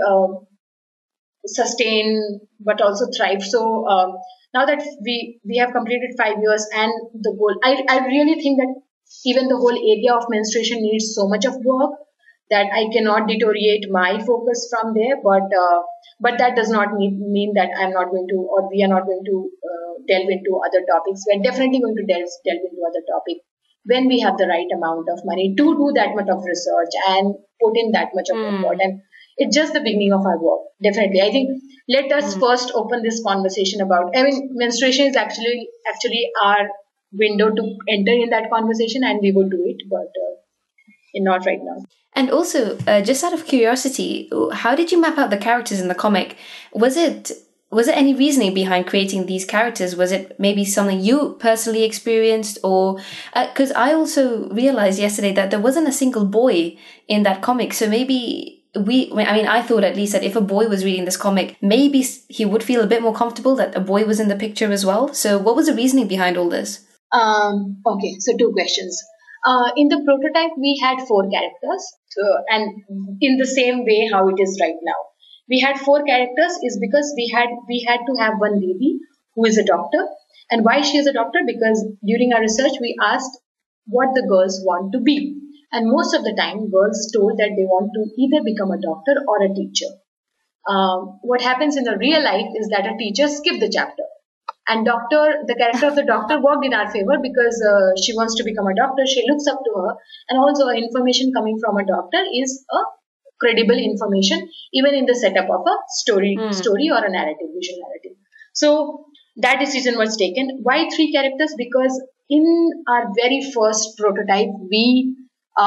sustain but also thrive. So now that we have completed 5 years, and the goal, I really think that even the whole area of menstruation needs so much of work that I cannot deteriorate my focus from there. But that does not mean that I'm not going to, or we are not going to delve into other topics. We're definitely going to delve into other topics when we have the right amount of money to do that much of research and put in that much of effort. And it's just the beginning of our work. Definitely, I think let us first open this conversation about. I mean, menstruation is actually our window to enter in that conversation, and we would do it, but not right now. And also, just out of curiosity, how did you map out the characters in the comic? Was it any reasoning behind creating these characters? Was it maybe something you personally experienced, or because I also realized yesterday that there wasn't a single boy in that comic, so maybe I thought at least that if a boy was reading this comic, maybe he would feel a bit more comfortable that a boy was in the picture as well. So what was the reasoning behind all this? Okay, so two questions. In the prototype, we had four characters, and in the same way how it is right now. We had four characters is because we had to have one lady who is a doctor. And why she is a doctor? Because during our research, we asked what the girls want to be. And most of the time, girls told that they want to either become a doctor or a teacher. What happens in the real life is that a teacher skipped the chapter. And the character of the doctor worked in our favor because she wants to become a doctor. She looks up to her. And also information coming from a doctor is a credible information, even in the setup of a story or a narrative, visual narrative. So that decision was taken. Why three characters? Because in our very first prototype, we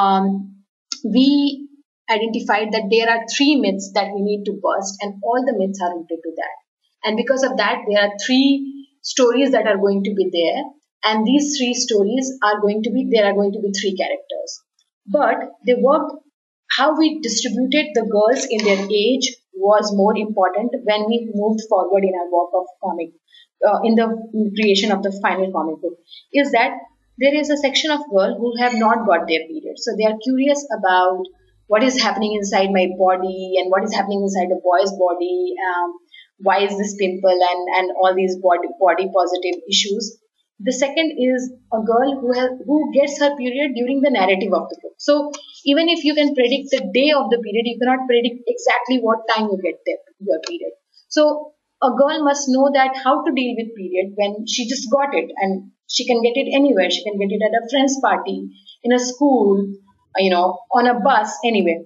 identified that there are three myths that we need to bust, and all the myths are related to that. And because of that, there are three stories that are going to be there, and these three stories are going to be, there are going to be three characters. But they worked, how we distributed the girls in their age was more important when we moved forward in our work of comic, in the creation of the final comic book, is that there is a section of girls who have not got their period. So they are curious about what is happening inside my body and what is happening inside a boy's body. Why is this pimple and all these body positive issues. The second is a girl who gets her period during the narrative of the book. So even if you can predict the day of the period, you cannot predict exactly what time you get your period. So a girl must know that how to deal with period when she just got it, and she can get it anywhere. She can get it at a friend's party, in a school, on a bus, anywhere.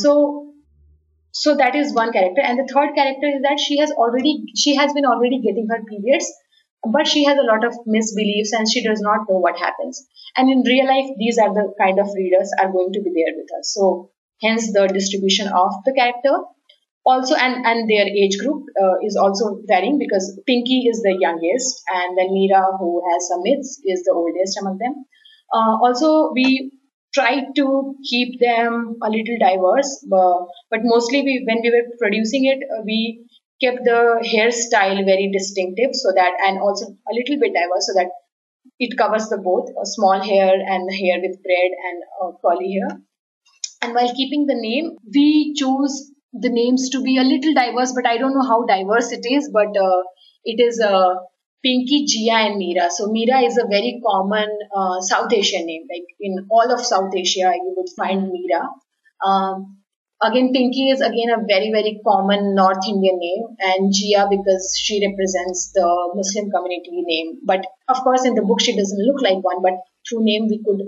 So that is one character. And the third character is that she has been already getting her periods, but she has a lot of misbeliefs and she does not know what happens. And in real life, these are the kind of readers are going to be there with us. So hence the distribution of the character. Also, and their age group is also varying, because Pinky is the youngest, and then Meera, who has some myths, is the oldest among them. Also, we tried to keep them a little diverse, but mostly when we were producing it, we kept the hairstyle very distinctive, so that, and also a little bit diverse, so that it covers the both small hair and hair with braid and curly hair. And while keeping the name, we choose the names to be a little diverse, but I don't know how diverse it is, but it is Pinky, Jia, and Meera. So Meera is a very common South Asian name. Like in all of South Asia, you would find Meera. Again, Pinky is again a very, very common North Indian name, and Jia because she represents the Muslim community name. But of course, in the book, she doesn't look like one, but through name, we could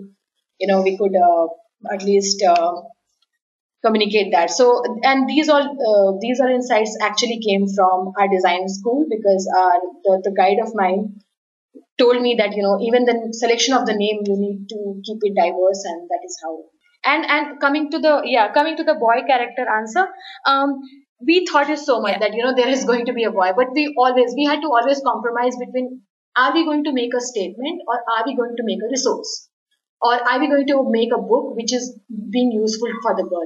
at least communicate that. So, and these all insights actually came from our design school, because the guide of mine told me that even the selection of the name, you need to keep it diverse, and that is how. And coming to the boy character answer, we thought it so much that there is going to be a boy, but we had to always compromise between, are we going to make a statement or are we going to make a resource, or are we going to make a book which is being useful for the girl.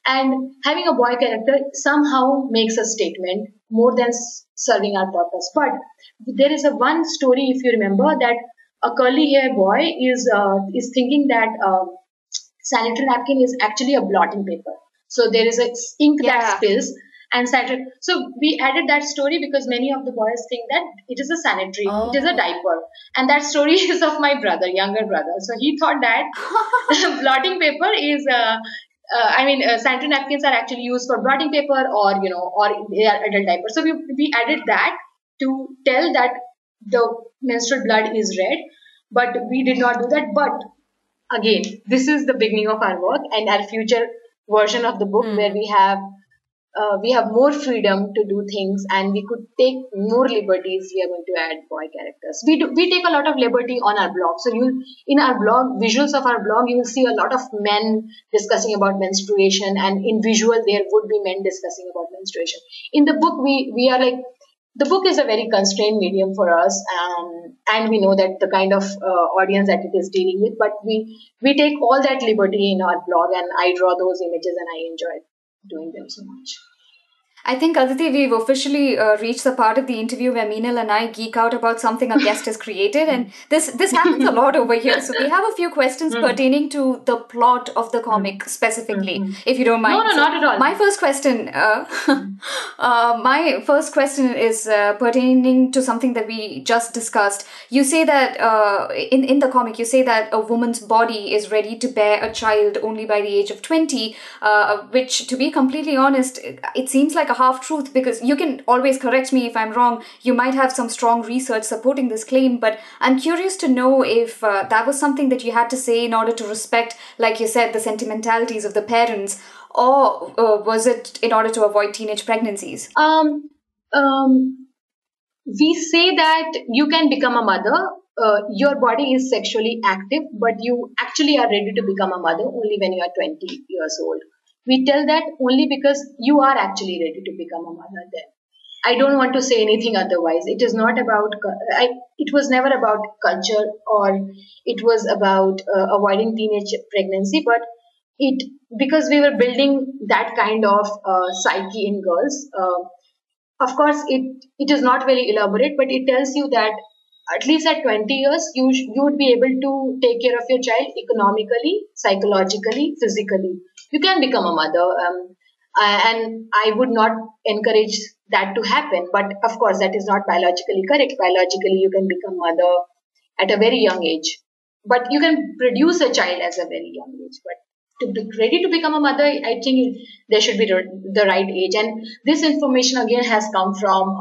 And having a boy character somehow makes a statement more than serving our purpose. But there is a one story, if you remember, that a curly hair boy is thinking that sanitary napkin is actually a blotting paper. So there is a ink that Yeah. spills and sanitary. So we added that story because many of the boys think that it is a sanitary, it is a Oh. diaper, and that story is of my brother, younger brother. So he thought that blotting paper is sanitary napkins are actually used for blotting paper, or or they are adult diapers. So we added that to tell that the menstrual blood is red, but we did not do that. But again, this is the beginning of our work and our future version of the book, where we have more freedom to do things and we could take more liberties. We are going to add boy characters. We take a lot of liberty on our blog. So you in our blog, visuals of our blog, you will see a lot of men discussing about menstruation, and in visual there would be men discussing about menstruation. In the book, we are like, the book is a very constrained medium for us, and we know that the kind of audience that it is dealing with, but we take all that liberty in our blog, and I draw those images and I enjoy doing them so much. I think, Aditi, we've officially reached the part of the interview where Meenal and I geek out about something our guest has created, and this happens a lot over here. So we have a few questions pertaining to the plot of the comic specifically, if you don't mind. No, So not at all. my first question is pertaining to something that we just discussed. You say that in the comic, you say that a woman's body is ready to bear a child only by the age of 20, which, to be completely honest, it seems like a half truth, because you can always correct me if I'm wrong. You might have some strong research supporting this claim, but I'm curious to know if that was something that you had to say in order to respect, like you said, the sentimentalities of the parents, or was it in order to avoid teenage pregnancies? We say that you can become a mother. Your body is sexually active, but you actually are ready to become a mother only when you are 20 years old. We tell that only because you are actually ready to become a mother then. I don't want to say anything otherwise. It is not about, it was never about culture, or it was about avoiding teenage pregnancy, but because we were building that kind of psyche in girls. Of course, it is not very elaborate, but it tells you that at least at 20 years, you would be able to take care of your child economically, psychologically, physically. You can become a mother. And I would not encourage that to happen. But of course, that is not biologically correct. Biologically, you can become mother at a very young age, but you can produce a child as a very young age. But to be ready to become a mother, I think there should be the right age. And this information again has come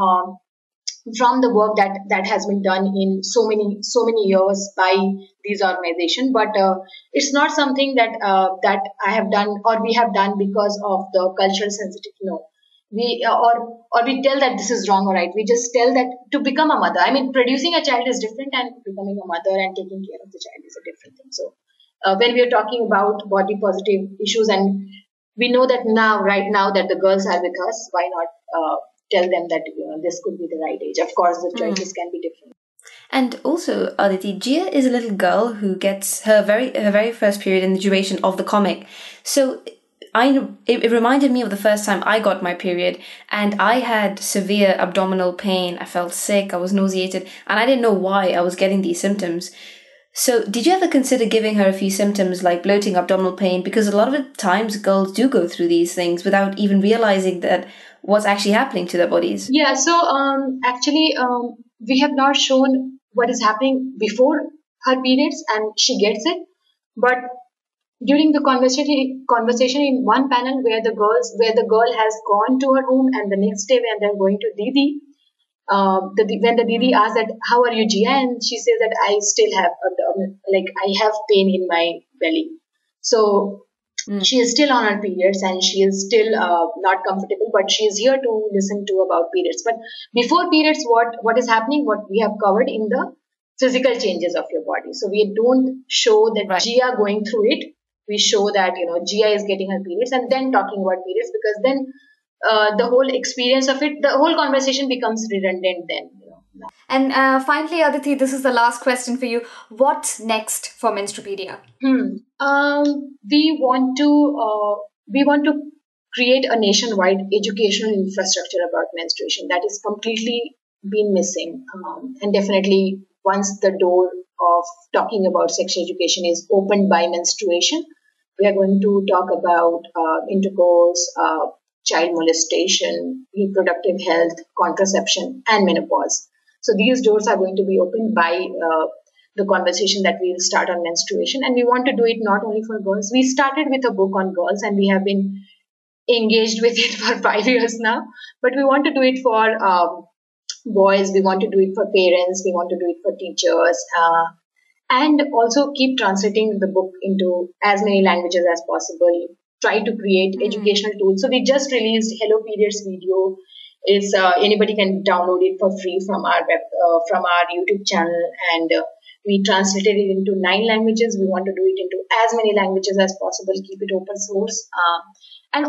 from the work that has been done in so many years by these organizations. But it's not something that I have done or we have done because of the cultural sensitivity. No, or we tell that this is wrong or right. We just tell that to become a mother, I mean, producing a child is different, and becoming a mother and taking care of the child is a different thing. So when we are talking about body positive issues, and we know that right now that the girls are with us, why not tell them that this could be the right age. Of course, the choices can be different. And also, Aditi, Jia is a little girl who gets her very first period in the duration of the comic. So it reminded me of the first time I got my period, and I had severe abdominal pain. I felt sick, I was nauseated, and I didn't know why I was getting these symptoms. So did you ever consider giving her a few symptoms like bloating, abdominal pain? Because a lot of the times girls do go through these things without even realizing that what's actually happening to their bodies. Yeah, so actually we have not shown what is happening before her periods and she gets it, but during the conversation in one panel where the girl has gone to her home, and the next day when they're going to Didi, when the Didi asks that how are you, Jia, and she says that I still have I have pain in my belly. So she is still on her periods and she is still not comfortable, but she is here to listen to about periods. But before periods, what is happening? What we have covered in the physical changes of your body. So we don't show that Right. Jia going through it. We show that Jia is getting her periods and then talking about periods, because then the whole experience of it, the whole conversation becomes redundant then. And finally, Aditi, this is the last question for you. What's next for Menstrupedia? We want to we want to create a nationwide educational infrastructure about menstruation that is completely been missing. And definitely once the door of talking about sex education is opened by menstruation, we are going to talk about intercourse, child molestation, reproductive health, contraception, and menopause. So these doors are going to be opened by the conversation that we will start on menstruation. And we want to do it not only for girls. We started with a book on girls and we have been engaged with it for 5 years now. But we want to do it for boys. We want to do it for parents. We want to do it for teachers. And also keep translating the book into as many languages as possible. Try to create educational tools. So we just released Hello Periods video. It's anybody can download it for free from our YouTube channel, and we translated it into 9 languages. We want to do it into as many languages as possible. Keep it open source, and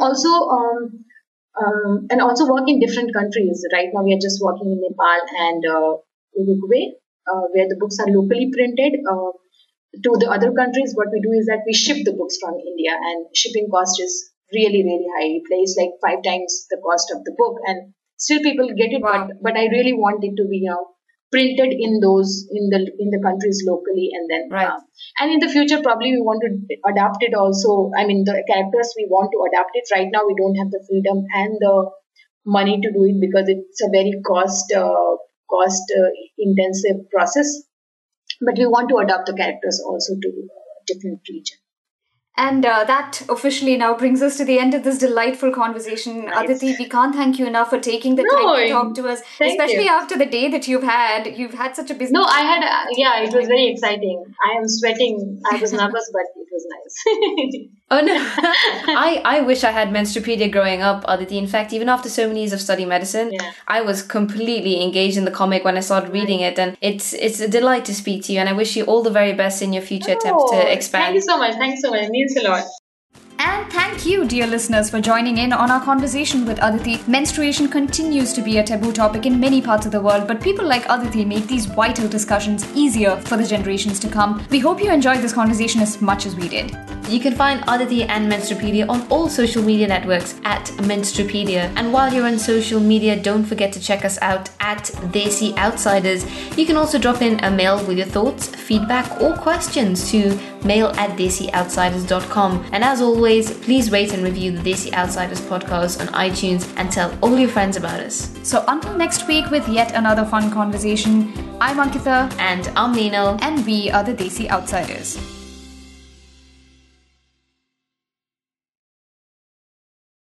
also work in different countries. Right now, we are just working in Nepal and Uruguay, where the books are locally printed. To the other countries, what we do is that we ship the books from India, and shipping cost is really, really high. It plays like 5 times the cost of the book, and still people get it. Wow. But I really want it to be printed in the countries locally, and then Right. and in the future probably we want to adapt it also. I mean, the characters we want to adapt it. Right now we don't have the freedom and the money to do it because it's a very cost intensive process. But we want to adapt the characters also to different region. And that officially now brings us to the end of this delightful conversation. Nice. Aditi, we can't thank you enough for taking the time to talk to us, thank especially you. after the day that you've had. You've had such a busy... No, I had, it was very exciting. I am sweating. I was nervous, but it was nice. Oh no, I wish I had Menstrupedia growing up, Aditi. In fact, even after so many years of studying medicine, Yeah. I was completely engaged in the comic when I started reading it, and it's a delight to speak to you. And I wish you all the very best in your future attempts to expand. Thank you so much. Thanks so much. It means a lot. And thank you, dear listeners, for joining in on our conversation with Aditi. Menstruation continues to be a taboo topic in many parts of the world, but people like Aditi make these vital discussions easier for the generations to come. We hope you enjoyed this conversation as much as we did. You can find Aditi and Menstrupedia on all social media networks at Menstrupedia. And while you're on social media, don't forget to check us out at Desi Outsiders. You can also drop in a mail with your thoughts, feedback, or questions to mail@desioutsiders.com. And as always, please rate and review the Desi Outsiders podcast on iTunes and tell all your friends about us. So until next week with yet another fun conversation, I'm Ankita And I'm Nino. and we are the Desi Outsiders.